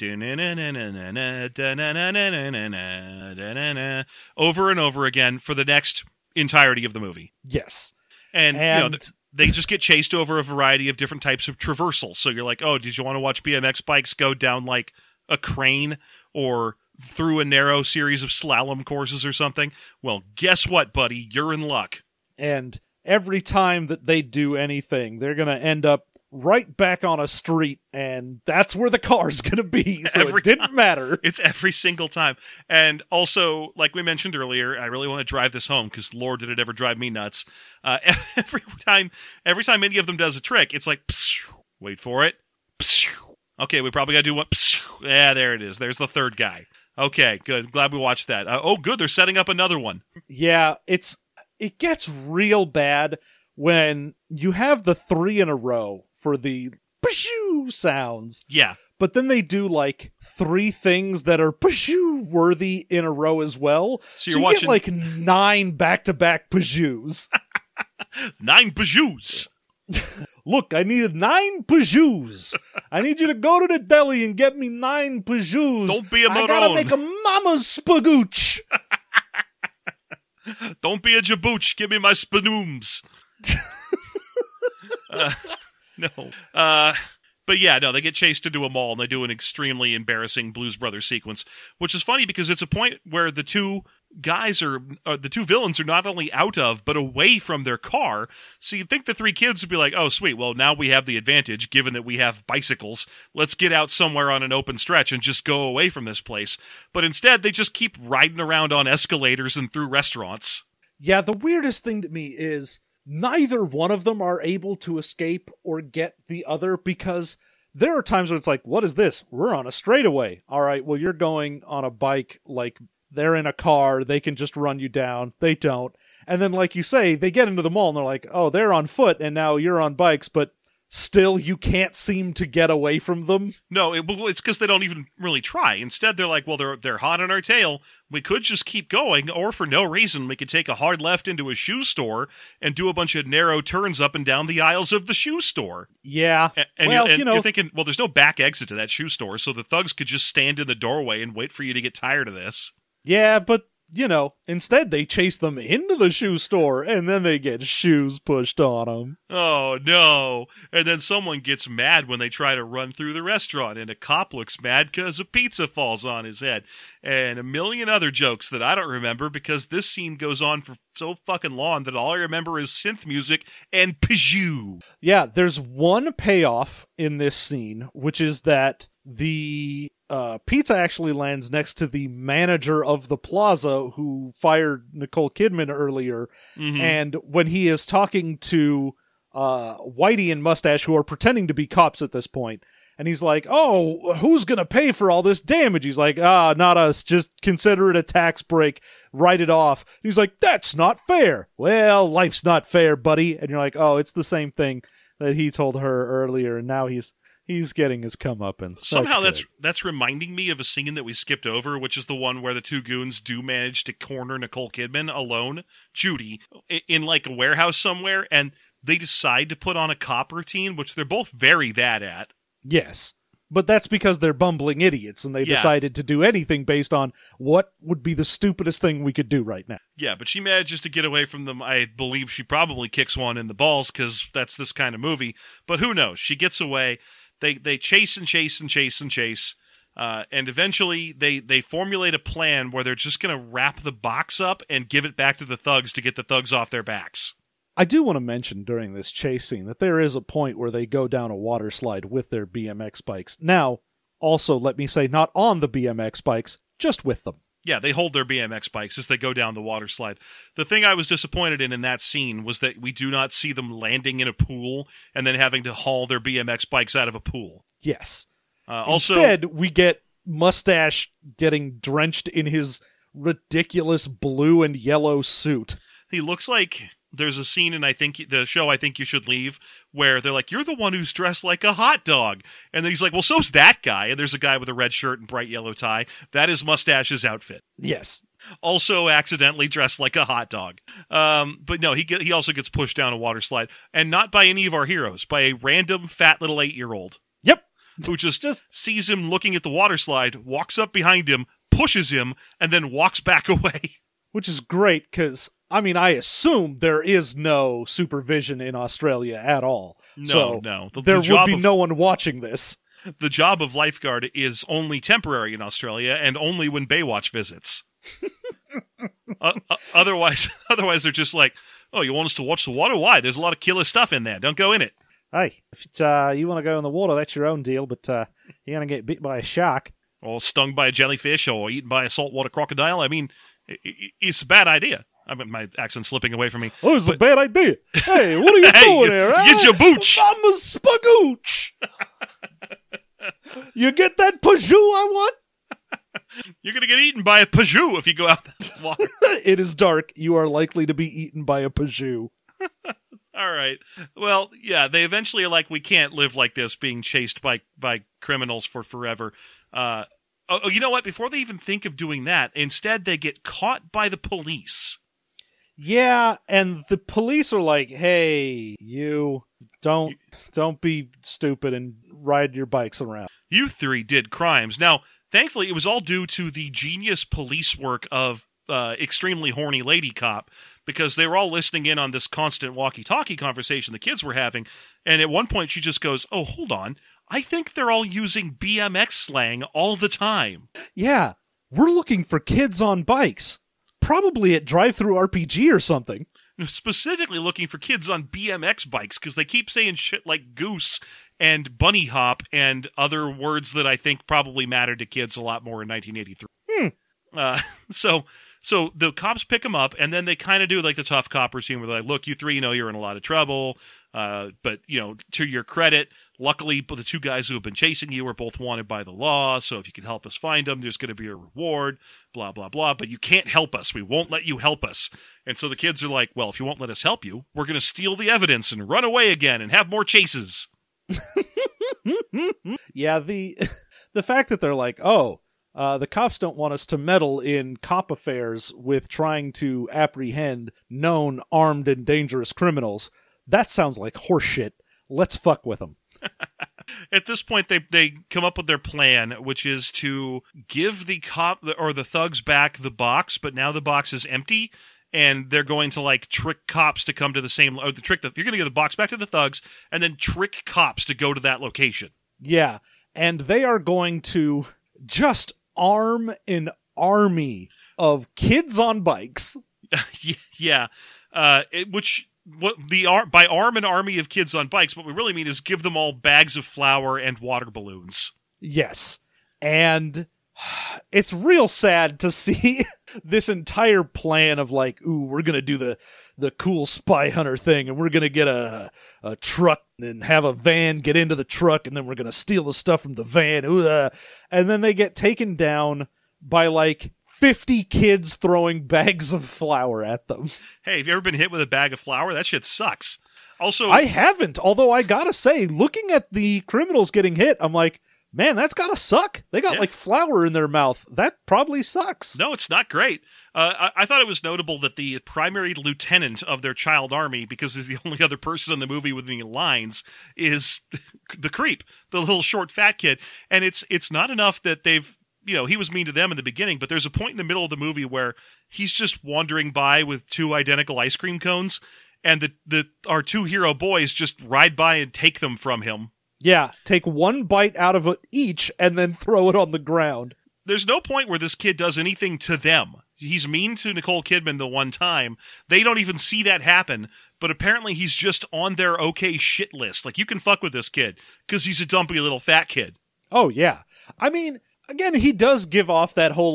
over and over again for the next entirety of the movie. Yes. And, and... you know, they just get chased over a variety of different types of traversal. So you're like, oh, did you want to watch B M X bikes go down like a crane or through a narrow series of slalom courses or something? Well, guess what, buddy? You're in luck. And every time that they do anything, they're going to end up right back on a street, and that's where the car's going to be. So every it didn't time. matter. It's every single time. And also, like we mentioned earlier, I really want to drive this home because Lord, did it ever drive me nuts. Uh, every time, every time any of them does a trick, it's like, wait for it. Okay, we probably got to do one. Yeah, there it is. There's the third guy. Okay, good. Glad we watched that. Uh, oh, good. They're setting up another one. Yeah, it's it gets real bad when you have the three in a row for the pshoo sounds. Yeah. But then they do like three things that are pshoo worthy in a row as well. So you're so you watching get like nine back-to-back pshoos. Nine pshoos. Look, I needed nine pshoos. I need you to go to the deli and get me nine pshoos. Don't be a moron. I gotta make a mama's spagooch. Don't be a jabooch. Give me my spanoons. uh, no. Uh, but yeah, no, they get chased into a mall and they do an extremely embarrassing Blues Brothers sequence, which is funny because it's a point where the two guys are, uh, the two villains are not only out of, but away from their car. So you'd think the three kids would be like, oh, sweet, well, now we have the advantage, given that we have bicycles. Let's get out somewhere on an open stretch and just go away from this place. But instead, they just keep riding around on escalators and through restaurants. Yeah, the weirdest thing to me is neither one of them are able to escape or get the other, because there are times when it's like, what is this? We're on a straightaway. All right, well, you're going on a bike, like, they're in a car, they can just run you down. They don't. And then, like you say, they get into the mall and they're like, oh, they're on foot and now you're on bikes, but still you can't seem to get away from them. No, it, it's because they don't even really try. Instead, they're like, well, they're they're hot on our tail. We could just keep going, or for no reason, we could take a hard left into a shoe store and do a bunch of narrow turns up and down the aisles of the shoe store. Yeah. And, and, well, you're, and you know, you're thinking, well, there's no back exit to that shoe store, so the thugs could just stand in the doorway and wait for you to get tired of this. Yeah, but, you know, instead they chase them into the shoe store, and then they get shoes pushed on them. Oh, no. And then someone gets mad when they try to run through the restaurant, and a cop looks mad because a pizza falls on his head. And a million other jokes that I don't remember because this scene goes on for so fucking long that all I remember is synth music and pajou. Yeah, there's one payoff in this scene, which is that the uh, pizza actually lands next to the manager of the plaza who fired Nicole Kidman earlier. Mm-hmm. And when he is talking to uh, Whitey and Mustache, who are pretending to be cops at this point, and he's like, oh, who's going to pay for all this damage? He's like, ah, not us. Just consider it a tax break. Write it off. He's like, that's not fair. Well, life's not fair, buddy. And you're like, oh, it's the same thing that he told her earlier, and now he's he's getting his comeuppance. Somehow that's that's, that's reminding me of a scene that we skipped over, which is the one where the two goons do manage to corner Nicole Kidman alone, Judy, in, in like a warehouse somewhere, and they decide to put on a cop routine, which they're both very bad at. Yes, but that's because they're bumbling idiots, and they yeah. decided to do anything based on what would be the stupidest thing we could do right now. Yeah, but she manages to get away from them. I believe she probably kicks one in the balls, because that's this kind of movie. But who knows? She gets away. They they chase and chase and chase and chase, uh, and eventually they, they formulate a plan where they're just going to wrap the box up and give it back to the thugs to get the thugs off their backs. I do want to mention during this chase scene that there is a point where they go down a water slide with their B M X bikes. Now, also, let me say, not on the B M X bikes, just with them. Yeah, they hold their B M X bikes as they go down the water slide. The thing I was disappointed in in that scene was that we do not see them landing in a pool and then having to haul their B M X bikes out of a pool. Yes. Uh, also, Instead, we get Mustache getting drenched in his ridiculous blue and yellow suit. he looks like there's a scene in I think the show I Think You Should Leave where they're like, you're the one who's dressed like a hot dog. And then he's like, well, so's that guy. And there's a guy with a red shirt and bright yellow tie. That is Mustache's outfit. Yes. Also accidentally dressed like a hot dog. Um, but no, he get, he also gets pushed down a water slide. And not by any of our heroes, by a random fat little eight-year-old. Yep. Who just, Just sees him looking at the water slide, walks up behind him, pushes him, and then walks back away. Which is great because, I mean, I assume there is no supervision in Australia at all. No, so no. The, there the would job be of, no one watching this. The job of lifeguard is only temporary in Australia and only when Baywatch visits. uh, uh, otherwise, otherwise they're just like, oh, you want us to watch the water? Why? There's a lot of killer stuff in there. Don't go in it. Hey, if it's, uh, you want to go in the water, that's your own deal, but uh, you're going to get bit by a shark. Or stung by a jellyfish or eaten by a saltwater crocodile. I mean, it's a bad idea. I mean, my accent's slipping away from me. Oh, it's but... a bad idea. Hey, what are you hey, doing you, here? Get your booch. I'm a spagooch. You get that Peugeot I want? You're going to get eaten by a Peugeot if you go out that water. It is dark. You are likely to be eaten by a Peugeot. All right. Well, yeah, they eventually are like, we can't live like this, being chased by, by criminals for forever. Uh, oh, you know what? Before they even think of doing that, instead they get caught by the police. Yeah, and the police are like, "Hey, you don't don't be stupid and ride your bikes around." You three did crimes. Now, thankfully, it was all due to the genius police work of uh, extremely horny lady cop, because they were all listening in on this constant walkie-talkie conversation the kids were having, and at one point she just goes, "Oh, hold on. I think they're all using B M X slang all the time." Yeah, we're looking for kids on bikes. Probably at Drive-Thru R P G or something. Specifically looking for kids on B M X bikes, because they keep saying shit like goose and bunny hop and other words that I think probably mattered to kids a lot more in nineteen eighty-three. Hmm. Uh, so so the cops pick them up, and then they kind of do like the tough cop routine where they're like, look, you three, you know you're in a lot of trouble, uh, but, you know, to your credit, luckily, the two guys who have been chasing you are both wanted by the law, so if you can help us find them, there's going to be a reward, blah, blah, blah, but you can't help us. We won't let you help us. And so the kids are like, well, if you won't let us help you, we're going to steal the evidence and run away again and have more chases. Yeah, the the fact that they're like, oh, uh, the cops don't want us to meddle in cop affairs with trying to apprehend known armed and dangerous criminals, that sounds like horseshit. Let's fuck with them. At this point, they they come up with their plan, which is to give the cop or the thugs back the box, but now the box is empty, and they're going to like trick cops to come to the same. Or the trick that you're going to give the box back to the thugs, and then trick cops to go to that location. Yeah, and they are going to just arm an army of kids on bikes. Yeah, uh, it, which. What the ar- by arm an army of kids on bikes, what we really mean is give them all bags of flour and water balloons. Yes. And it's real sad to see this entire plan of like, ooh, we're going to do the, the cool spy hunter thing, and we're going to get a, a truck and have a van get into the truck, and then we're going to steal the stuff from the van. Ooh, uh, and then they get taken down by like fifty kids throwing bags of flour at them. Hey, have you ever been hit with a bag of flour? That shit sucks. Also, I haven't, although I gotta say, looking at the criminals getting hit, I'm like, man, that's gotta suck. They got yeah. like flour in their mouth. That probably sucks. No, it's not great. Uh, I-, I thought it was notable that the primary lieutenant of their child army, because he's the only other person in the movie with any lines, is the creep, the little short fat kid. And it's it's not enough that they've you know, he was mean to them in the beginning, but there's a point in the middle of the movie where he's just wandering by with two identical ice cream cones, and the, the our two hero boys just ride by and take them from him. Yeah, take one bite out of it each and then throw it on the ground. There's no point where this kid does anything to them. He's mean to Nicole Kidman the one time. They don't even see that happen, but apparently he's just on their okay shit list. Like, you can fuck with this kid, because he's a dumpy little fat kid. Oh, yeah. I mean, again, he does give off that whole, like,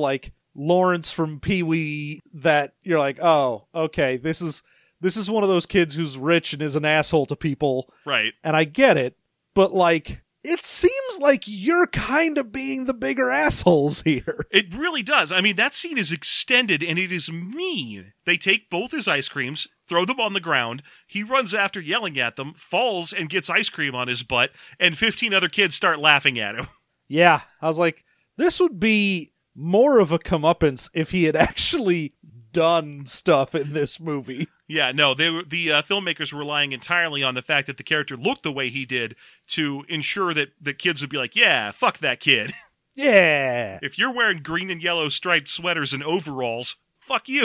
Lawrence from Pee-wee that you're like, oh, okay, this is this is one of those kids who's rich and is an asshole to people. Right. And I get it, but like, it seems like you're kind of being the bigger assholes here. It really does. I mean, that scene is extended and it is mean. They take both his ice creams, throw them on the ground. He runs after yelling at them, falls and gets ice cream on his butt, and fifteen other kids start laughing at him. Yeah, I was like, this would be more of a comeuppance if he had actually done stuff in this movie. Yeah, no, they were, the uh, filmmakers were relying entirely on the fact that the character looked the way he did to ensure that the kids would be like, yeah, fuck that kid. Yeah. If you're wearing green and yellow striped sweaters and overalls, fuck you.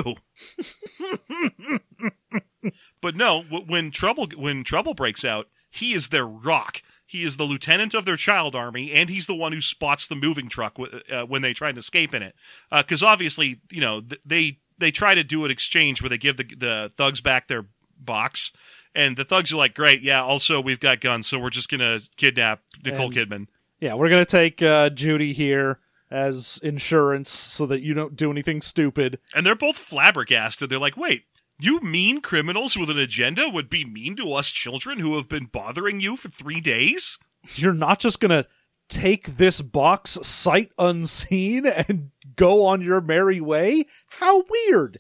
But no, w- when trouble when trouble breaks out, he is their rock. He is the lieutenant of their child army, and he's the one who spots the moving truck w- uh, when they try to escape in it. Because uh, obviously, you know, th- they they try to do an exchange where they give the the thugs back their box, and the thugs are like, "Great, yeah. Also, we've got guns, so we're just gonna kidnap Nicole And- Kidman." Yeah, we're going to take uh, Judy here as insurance so that you don't do anything stupid. And they're both flabbergasted. They're like, "Wait, you mean criminals with an agenda would be mean to us children who have been bothering you for three days?" You're not just going to take this box sight unseen and go on your merry way? How weird.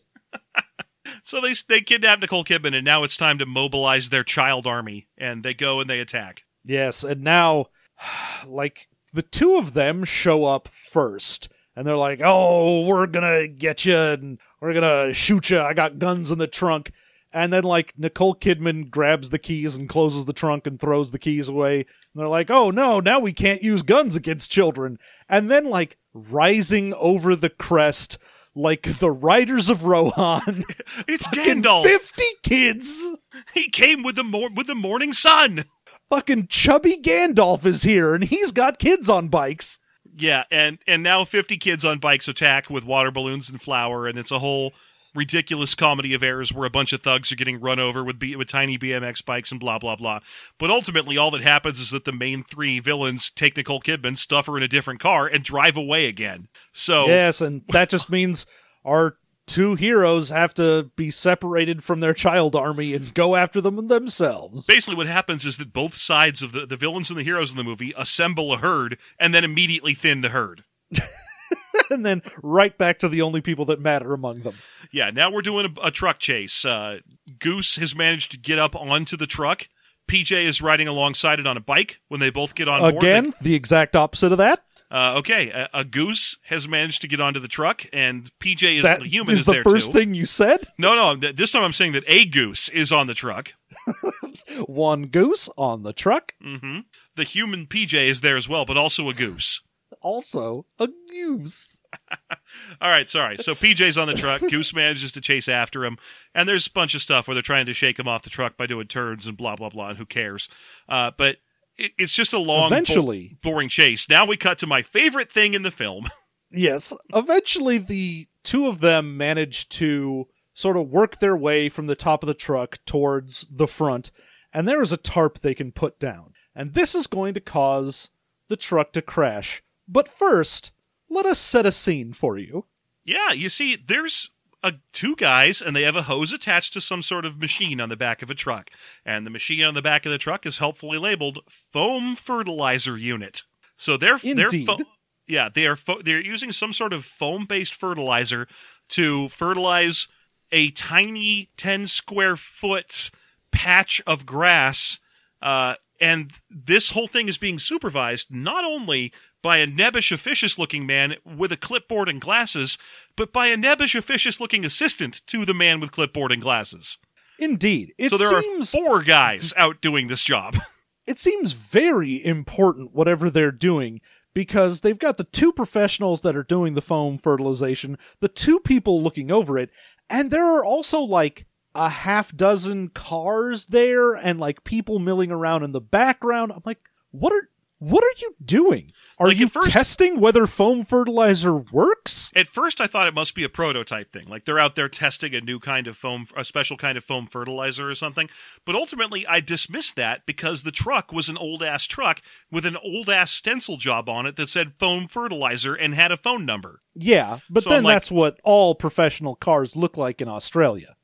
So they they kidnap Nicole Kidman, and now it's time to mobilize their child army, and they go and they attack. Yes, and now, like, the two of them show up first, and they're like, oh, we're gonna get you, and we're gonna shoot you, I got guns in the trunk. And then, like, Nicole Kidman grabs the keys and closes the trunk and throws the keys away. And they're like, oh, no, now we can't use guns against children. And then, like, rising over the crest, like the Riders of Rohan, It's fucking Gandalf. fifty kids! He came with the mor- with the morning sun. Fucking chubby Gandalf is here, and he's got kids on bikes. Yeah, and and now fifty kids on bikes attack with water balloons and flour, and it's a whole ridiculous comedy of errors where a bunch of thugs are getting run over with B- with tiny B M X bikes and blah blah blah. But ultimately, all that happens is that the main three villains take Nicole Kidman, stuff her in a different car, and drive away again. So Yes, and that just means our two heroes have to be separated from their child army and go after them themselves. basically, what happens is that both sides of the the villains and the heroes in the movie assemble a herd and then immediately thin the herd. And then right back to the only people that matter among them. Yeah, now we're doing a, a truck chase. Uh, Goose has managed to get up onto the truck. P J is riding alongside it on a bike. When they both get on board, Again, the exact opposite of that. they- uh, okay, a, a Goose has managed to get onto the truck, and P J is That the human is is the there first too. thing you said. No, no, th- this time I'm saying that a Goose is on the truck. One goose on the truck, hmm The human P J is there as well, but also a goose. also a goose. All right, sorry. So P J's on the truck. Goose manages to chase after him, and there's a bunch of stuff where they're trying to shake him off the truck by doing turns and blah blah blah. And who cares? Uh, but it, it's just a long, Eventually. bo- boring chase. Now we cut to my favorite thing in the film. Yes, eventually the two of them manage to sort of work their way from the top of the truck towards the front, and there is a tarp they can put down. And this is going to cause the truck to crash. But first, let us set a scene for you. Yeah, you see, there's a, two guys, and they have a hose attached to some sort of machine on the back of a truck. And the machine on the back of the truck is helpfully labeled Foam Fertilizer Unit. So they're they're Indeed. fo- yeah they are fo- they're using some sort of foam based fertilizer to fertilize a tiny ten square foot patch of grass. Uh, and this whole thing is being supervised not only by a nebbish, officious-looking man with a clipboard and glasses, but by a nebbish, officious-looking assistant to the man with clipboard and glasses. Indeed. It so there seems are four guys out doing this job. it seems very important whatever they're doing, because they've got the two professionals that are doing the foam fertilization, the two people looking over it, and there are also like a half dozen cars there and like people milling around in the background. I'm like, what are What are you doing? Are Like, you at first- testing whether foam fertilizer works? At first, I thought it must be a prototype thing. Like, they're out there testing a new kind of foam, a special kind of foam fertilizer or something. But ultimately, I dismissed that because the truck was an old-ass truck with an old-ass stencil job on it that said foam fertilizer and had a phone number. Yeah, but So then I'm like- that's what all professional cars look like in Australia.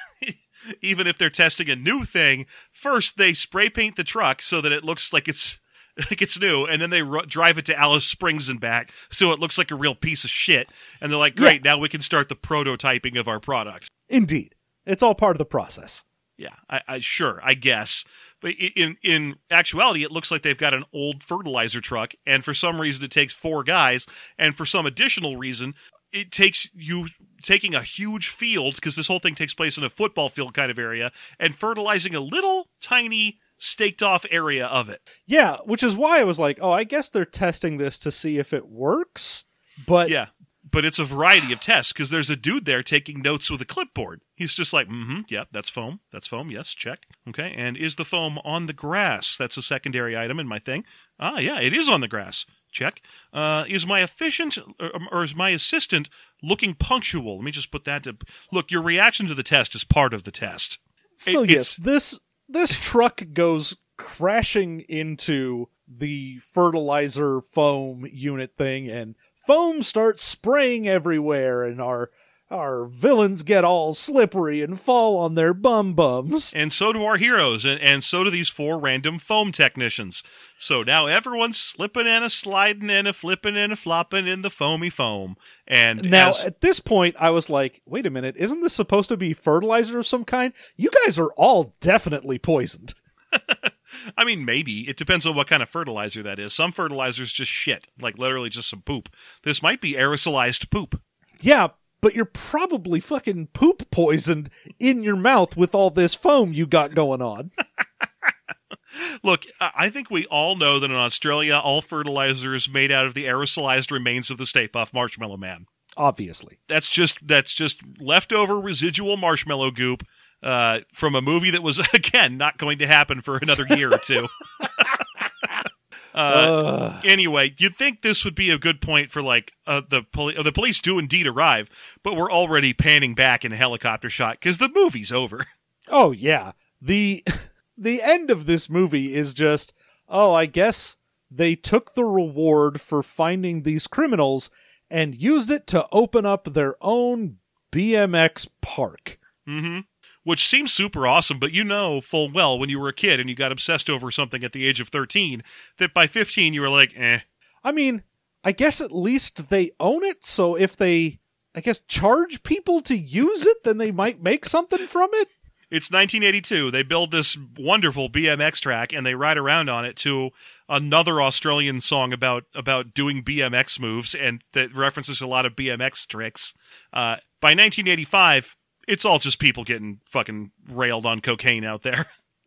Even if they're testing a new thing, first they spray paint the truck so that it looks like it's like it's new, and then they ru- drive it to Alice Springs and back so it looks like a real piece of shit. And they're like, great, now we can start the prototyping of our product. Indeed. It's all part of the process. Yeah, I, I sure, I guess. But i- in in actuality, it looks like they've got an old fertilizer truck, and for some reason it takes four guys, and for some additional reason, it takes you taking a huge field, because this whole thing takes place in a football field kind of area, and fertilizing a little tiny staked off area of it. Yeah, which is why I was like, oh, I guess they're testing this to see if it works. But Yeah. But it's a variety of tests, because there's a dude there taking notes with a clipboard. He's just like, mm-hmm, yep, that's foam. That's foam, yes, check. Okay, and is the foam on the grass? That's a secondary item in my thing. Ah, yeah, it is on the grass. Check. Uh, is my efficient, or, or is my assistant looking punctual? Let me just put that to... Look, your reaction to the test is part of the test. so It- yes, it's- this this truck goes crashing into the fertilizer foam unit thing, and foam starts spraying everywhere, and our our villains get all slippery and fall on their bum bums. And so do our heroes, and, and so do these four random foam technicians. So now everyone's slipping and a sliding and a flipping and a flopping in the foamy foam. And Now, as, at this point, I was like, wait a minute, isn't this supposed to be fertilizer of some kind? You guys are all definitely poisoned. I mean, maybe. It depends on what kind of fertilizer that is. Some fertilizer's just shit, like literally just some poop. This might be aerosolized poop. Yeah, but you're probably fucking poop poisoned in your mouth with all this foam you got going on. Look, I I think we all know that in Australia, all fertilizer is made out of the aerosolized remains of the Stay Puft Marshmallow Man. Obviously. That's just that's just leftover residual marshmallow goop uh, from a movie that was, again, not going to happen for another year or two. uh, Ugh. anyway, you'd think this would be a good point for, like, uh, the, poli- uh, the police do indeed arrive, but we're already panning back in a helicopter shot because the movie's over. Oh, yeah. The the end of this movie is just, oh, I guess they took the reward for finding these criminals and used it to open up their own B M X park. Mm-hmm. Which seems super awesome, but you know full well when you were a kid and you got obsessed over something at the age of thirteen, that by fifteen you were like, eh. I mean, I guess at least they own it, so if they, I guess, charge people to use it, then they might make something from it? It's nineteen eighty-two. They build this wonderful B M X track and they ride around on it to another Australian song about about doing B M X moves and that references a lot of B M X tricks. Uh, by nineteen eighty-five, it's all just people getting fucking railed on cocaine out there.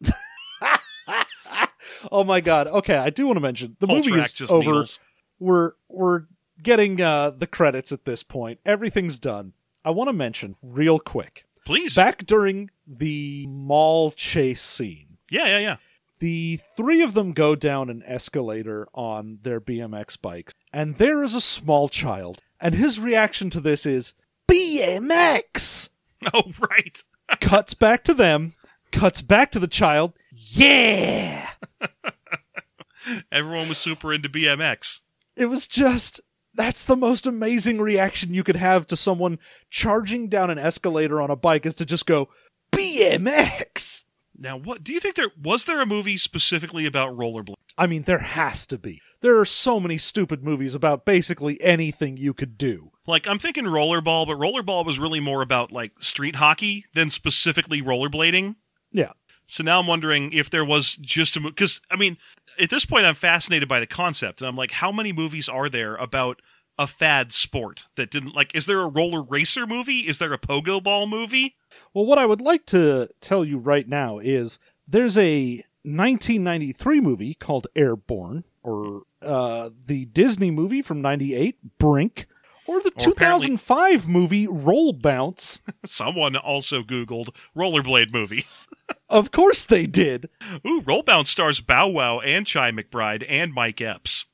Oh my god. Okay, I do want to mention, the Whole movie track is just over. needles. We're we're getting uh, the credits at this point. Everything's done. I want to mention real quick. Please. Back during the mall chase scene, Yeah, yeah, yeah. the three of them go down an escalator on their B M X bikes, and there is a small child, and his reaction to this is, B M X! Oh, right. Cuts back to them, cuts back to the child, yeah! Everyone was super into B M X. It was just, that's the most amazing reaction you could have to someone charging down an escalator on a bike, is to just go, B M X! Now, what do you think there was there a movie specifically about rollerblades? I mean, there has to be. There are so many stupid movies about basically anything you could do. Like, I'm thinking rollerball, but rollerball was really more about, like, street hockey than specifically rollerblading. Yeah. So now I'm wondering if there was just a movie. Because, I mean, at this point, I'm fascinated by the concept. And I'm like, how many movies are there about a fad sport that didn't, like, is there a roller racer movie? Is there a pogo ball movie? Well, what I would like to tell you right now is there's a nineteen ninety-three movie called Airborne, or uh, the Disney movie from ninety-eight, Brink, Or the Or two apparently- thousand five movie Roll Bounce. Someone also Googled rollerblade movie. Of course they did. Ooh, Roll Bounce stars Bow Wow and Chai McBride and Mike Epps.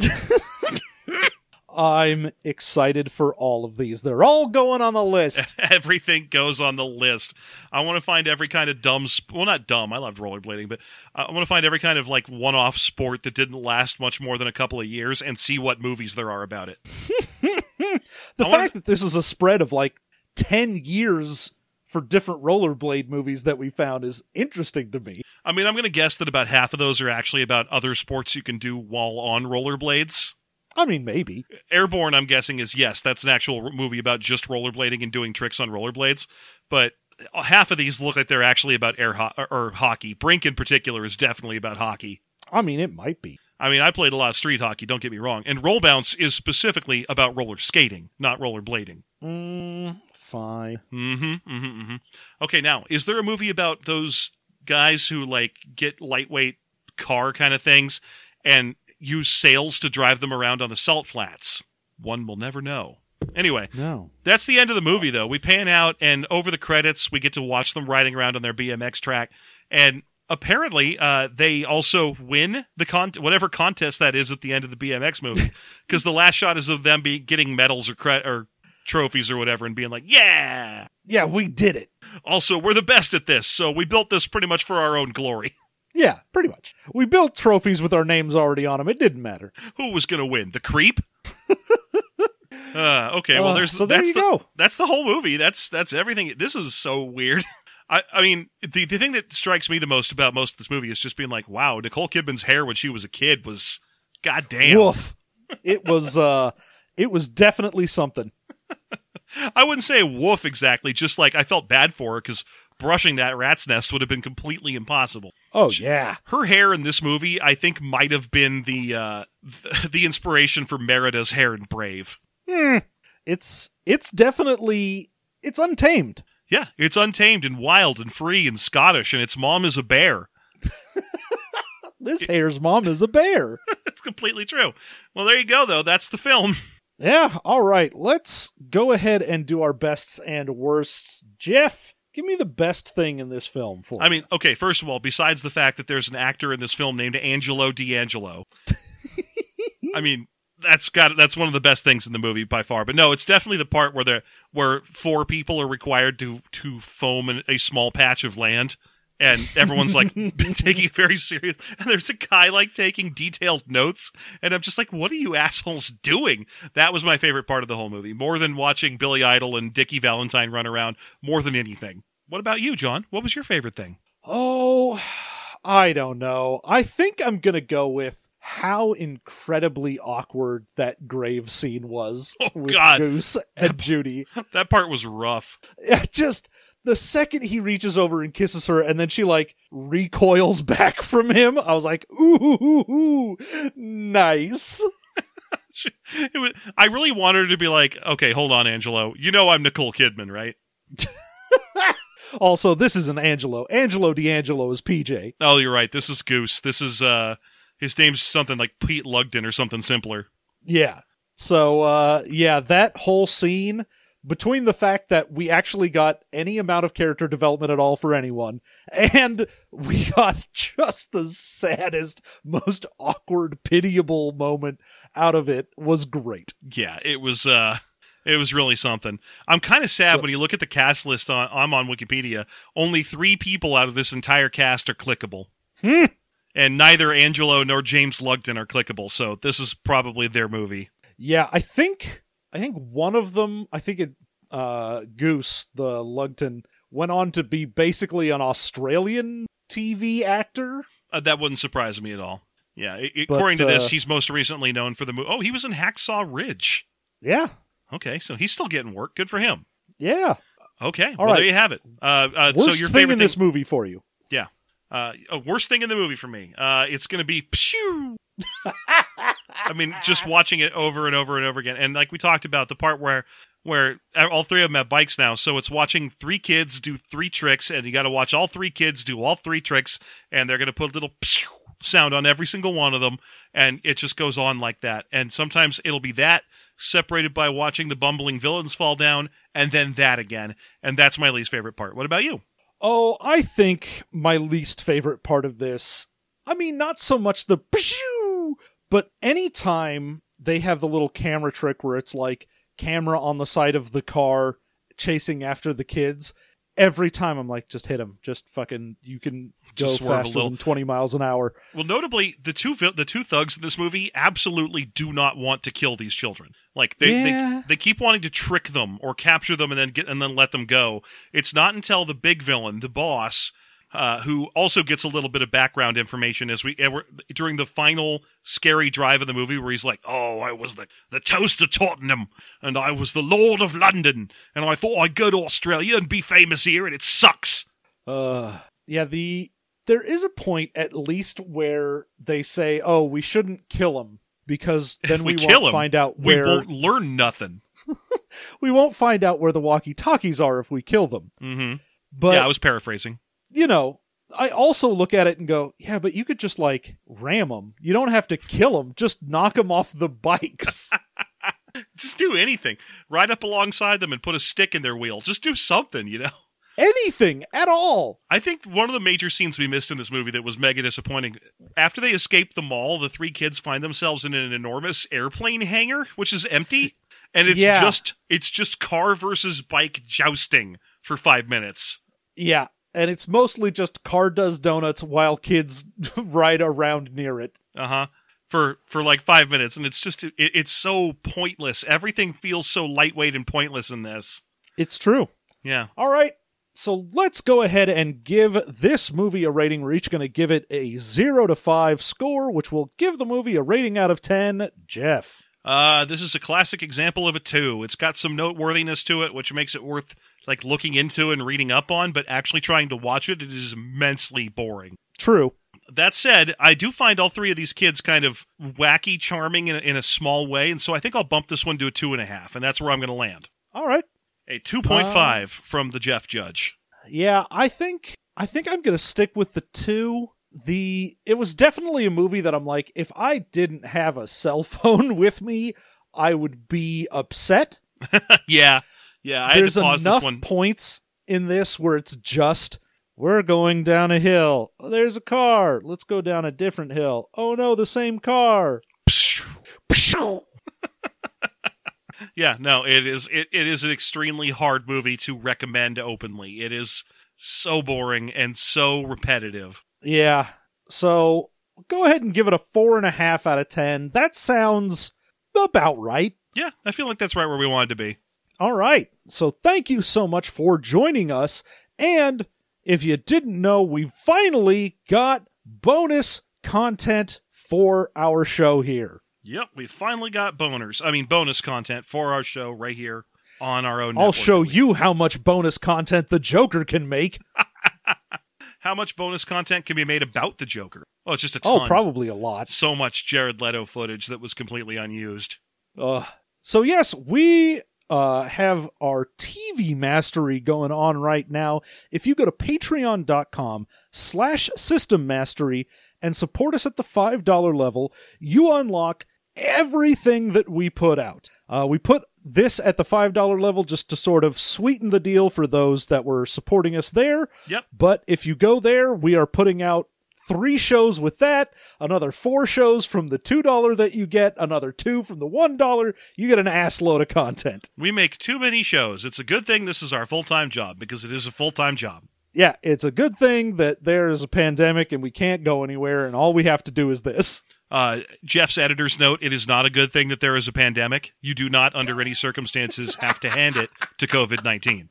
I'm excited for all of these. They're all going on the list. Everything goes on the list. I want to find every kind of dumb, sp- well, not dumb. I loved rollerblading, but I want to find every kind of like one-off sport that didn't last much more than a couple of years and see what movies there are about it. The I fact wonder- that this is a spread of like ten years for different rollerblade movies that we found is interesting to me. I mean, I'm going to guess that about half of those are actually about other sports you can do while on rollerblades. I mean, maybe. Airborne, I'm guessing, is yes, that's an actual movie about just rollerblading and doing tricks on rollerblades. But half of these look like they're actually about air ho- or hockey. Brink, in particular, is definitely about hockey. I mean, it might be. I mean, I played a lot of street hockey, don't get me wrong. And Roll Bounce is specifically about roller skating, not rollerblading. Mm, fine. Mm-hmm, mm-hmm, mm-hmm. Okay, now, is there a movie about those guys who, like, get lightweight car kind of things and use sails to drive them around on the salt flats? One will never know. Anyway, No. that's the end of the movie, though. We pan out, and over the credits, we get to watch them riding around on their B M X track. And apparently, uh, they also win the con- whatever contest that is at the end of the B M X movie, because the last shot is of them be- getting medals or cre- or trophies or whatever, and being like, "Yeah!" Yeah, we did it. Also, we're the best at this, so we built this pretty much for our own glory. Yeah, pretty much. We built trophies with our names already on them. It didn't matter. Who was going to win? The creep? uh, okay, well, Uh, there's so there that's you the, go. That's the whole movie. That's that's everything. This is so weird. I, I mean, the the thing that strikes me the most about most of this movie is just being like, wow, Nicole Kidman's hair when she was a kid was goddamn. Woof. It was, uh, it was definitely something. I wouldn't say woof exactly, just like I felt bad for her because brushing that rat's nest would have been completely impossible. Oh, yeah. Her hair in this movie, I think, might have been the uh, th- the inspiration for Merida's hair in Brave. Hmm. It's, it's definitely, it's untamed. Yeah, it's untamed and wild and free and Scottish, and its mom is a bear. This hair's mom is a bear. It's completely true. Well, there you go, though. That's the film. Yeah, all right. Let's go ahead and do our bests and worsts. Jeff, give me the best thing in this film for I me. mean, okay, first of all, besides the fact that there's an actor in this film named Angelo D'Angelo, I mean, that's got that's one of the best things in the movie by far. But no, it's definitely the part where the where four people are required to to foam an, a small patch of land, and everyone's like taking it very serious. And there's a guy like taking detailed notes, and I'm just like, what are you assholes doing? That was my favorite part of the whole movie, more than watching Billy Idol and Dickie Valentine run around, more than anything. What about you, John? What was your favorite thing? Oh, I don't know. I think I'm going to go with how incredibly awkward that grave scene was Oh, with God. Goose and Judy. That part was rough. Yeah, just the second he reaches over and kisses her and then she like recoils back from him, I was like, ooh, ooh, ooh, nice. It was, I really wanted her to be like, okay, hold on, Angelo. You know I'm Nicole Kidman, right? Also, this isn't Angelo. Angelo D'Angelo is P J. Oh, you're right. This is Goose. This is, uh, his name's something like Pete Lugden or something simpler. Yeah. So, uh, yeah, that whole scene, between the fact that we actually got any amount of character development at all for anyone, and we got just the saddest, most awkward, pitiable moment out of it, was great. Yeah, it was, uh, it was really something. I'm kind of sad So- when you look at the cast list on, I'm on Wikipedia. Only three people out of this entire cast are clickable. Hmm. And neither Angelo nor James Lugden are clickable, so this is probably their movie. Yeah, I think I think one of them, I think it uh Goose, the Lugton, went on to be basically an Australian T V actor. Uh, that wouldn't surprise me at all. Yeah, i- i- But, according to this, uh, he's most recently known for the movie. Oh, he was in Hacksaw Ridge. Yeah. Okay, so he's still getting work. Good for him. Yeah. Okay, All well, right. there you have it. Uh, uh, so Worst your thing favorite in thing, this movie for you. yeah. Uh, a worst thing in the movie for me. Uh, it's going to be pshoo. I mean, just watching it over and over and over again, and like we talked about, the part where where all three of them have bikes now, so it's watching three kids do three tricks, and you got to watch all three kids do all three tricks, and they're going to put a little pshoo sound on every single one of them, and it just goes on like that. And sometimes it'll be that. separated by watching the bumbling villains fall down, and then that again. And that's my least favorite part. What about you? Oh, I think my least favorite part of this, I mean, not so much the pshoo, but anytime they have the little camera trick where it's like camera on the side of the car chasing after the kids, every time I'm like, just hit him. Just fucking, you can go Just swerve a faster little. than twenty miles an hour. Well, notably, the two vi- the two thugs in this movie absolutely do not want to kill these children. Like they, Yeah. they they keep wanting to trick them or capture them and then get and then let them go. It's not until the big villain, the boss, uh, who also gets a little bit of background information as we uh, we're- during the final scary drive of the movie, where he's like, "Oh, I was the the toast of Tottenham, and I was the Lord of London, and I thought I'd go to Australia and be famous here, and it sucks." Uh, yeah, the there is a point at least where they say, "Oh, we shouldn't kill him because then If we, we, kill won't him, find out we where won't learn nothing. we won't find out where the walkie-talkies are if we kill them." Mm-hmm. But Yeah, I was paraphrasing. you know, I also look at it and go, "Yeah, but you could just like ram them. You don't have to kill them. Just knock them off the bikes." Just do anything. Ride up alongside them and put a stick in their wheel. Just do something, you know? Anything at all. I think one of the major scenes we missed in this movie that was mega disappointing, after they escape the mall, the three kids find themselves in an enormous airplane hangar, which is empty. And it's Yeah. just it's just car versus bike jousting for five minutes. Yeah, and it's mostly just car does donuts while kids ride around near it. Uh-huh. For for like five minutes. And it's just it, it's so pointless. Everything feels so lightweight and pointless in this. It's true. Yeah. All right. So let's go ahead and give this movie a rating. We're each going to give it a zero to five score, which will give the movie a rating out of ten. Jeff. Uh, this is a classic example of a two. It's got some noteworthiness to it, which makes it worth like looking into and reading up on, but actually trying to watch it, it is immensely boring. True. That said, I do find all three of these kids kind of wacky, charming in a, in a small way, and so I think I'll bump this one to a two and a half, and that's where I'm going to land. All right. A two point five from the Jeff Judge. Yeah, I think I think I'm going to stick with the two. The it was definitely a movie that I'm like, if I didn't have a cell phone with me, I would be upset. yeah, yeah. I There's had to pause enough this one. points in this where it's just, we're going down a hill. Oh, there's a car. Let's go down a different hill. Oh no, the same car. Yeah, no, it is. It, it is an extremely hard movie to recommend openly. It is so boring and so repetitive. Yeah. So go ahead and give it a four and a half out of ten. That sounds about right. Yeah, I feel like that's right where we wanted to be. All right. So thank you so much for joining us. And if you didn't know, we finally got bonus content for our show here. Yep, we finally got boners. I mean, bonus content for our show right here on our own I'll network. show you how much bonus content the Joker can make. How much bonus content can be made about the Joker? Oh, it's just a ton. Oh, probably a lot. So much Jared Leto footage that was completely unused. Uh, so yes, we uh, have our T V mastery going on right now. If you go to patreon.com slash system mastery and support us at the five dollar level, you unlock everything that we put out. Uh, we put this at the five dollar level just to sort of sweeten the deal for those that were supporting us there. Yep. But if you go there, we are putting out three shows with that, another four shows from the two dollars that you get, another two from the one dollar. You get an ass load of content. We make too many shows. It's a good thing this is our full-time job, because it is a full-time job. Yeah, it's a good thing that there is a pandemic and we can't go anywhere, and all we have to do is this. Uh, Jeff's editor's note, it is not a good thing that there is a pandemic. You do not, under any circumstances, have to hand it to covid nineteen.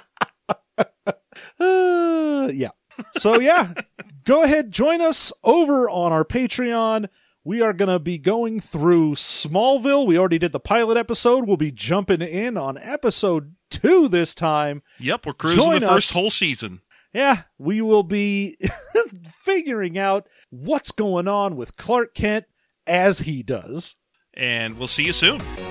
Uh, yeah. So, yeah, go ahead, join us over on our Patreon. We are going to be going through Smallville. We already did the pilot episode. We'll be jumping in on episode two this time. Yep, we're cruising Join the first us. whole season. Yeah, we will be figuring out what's going on with Clark Kent as he does. And we'll see you soon.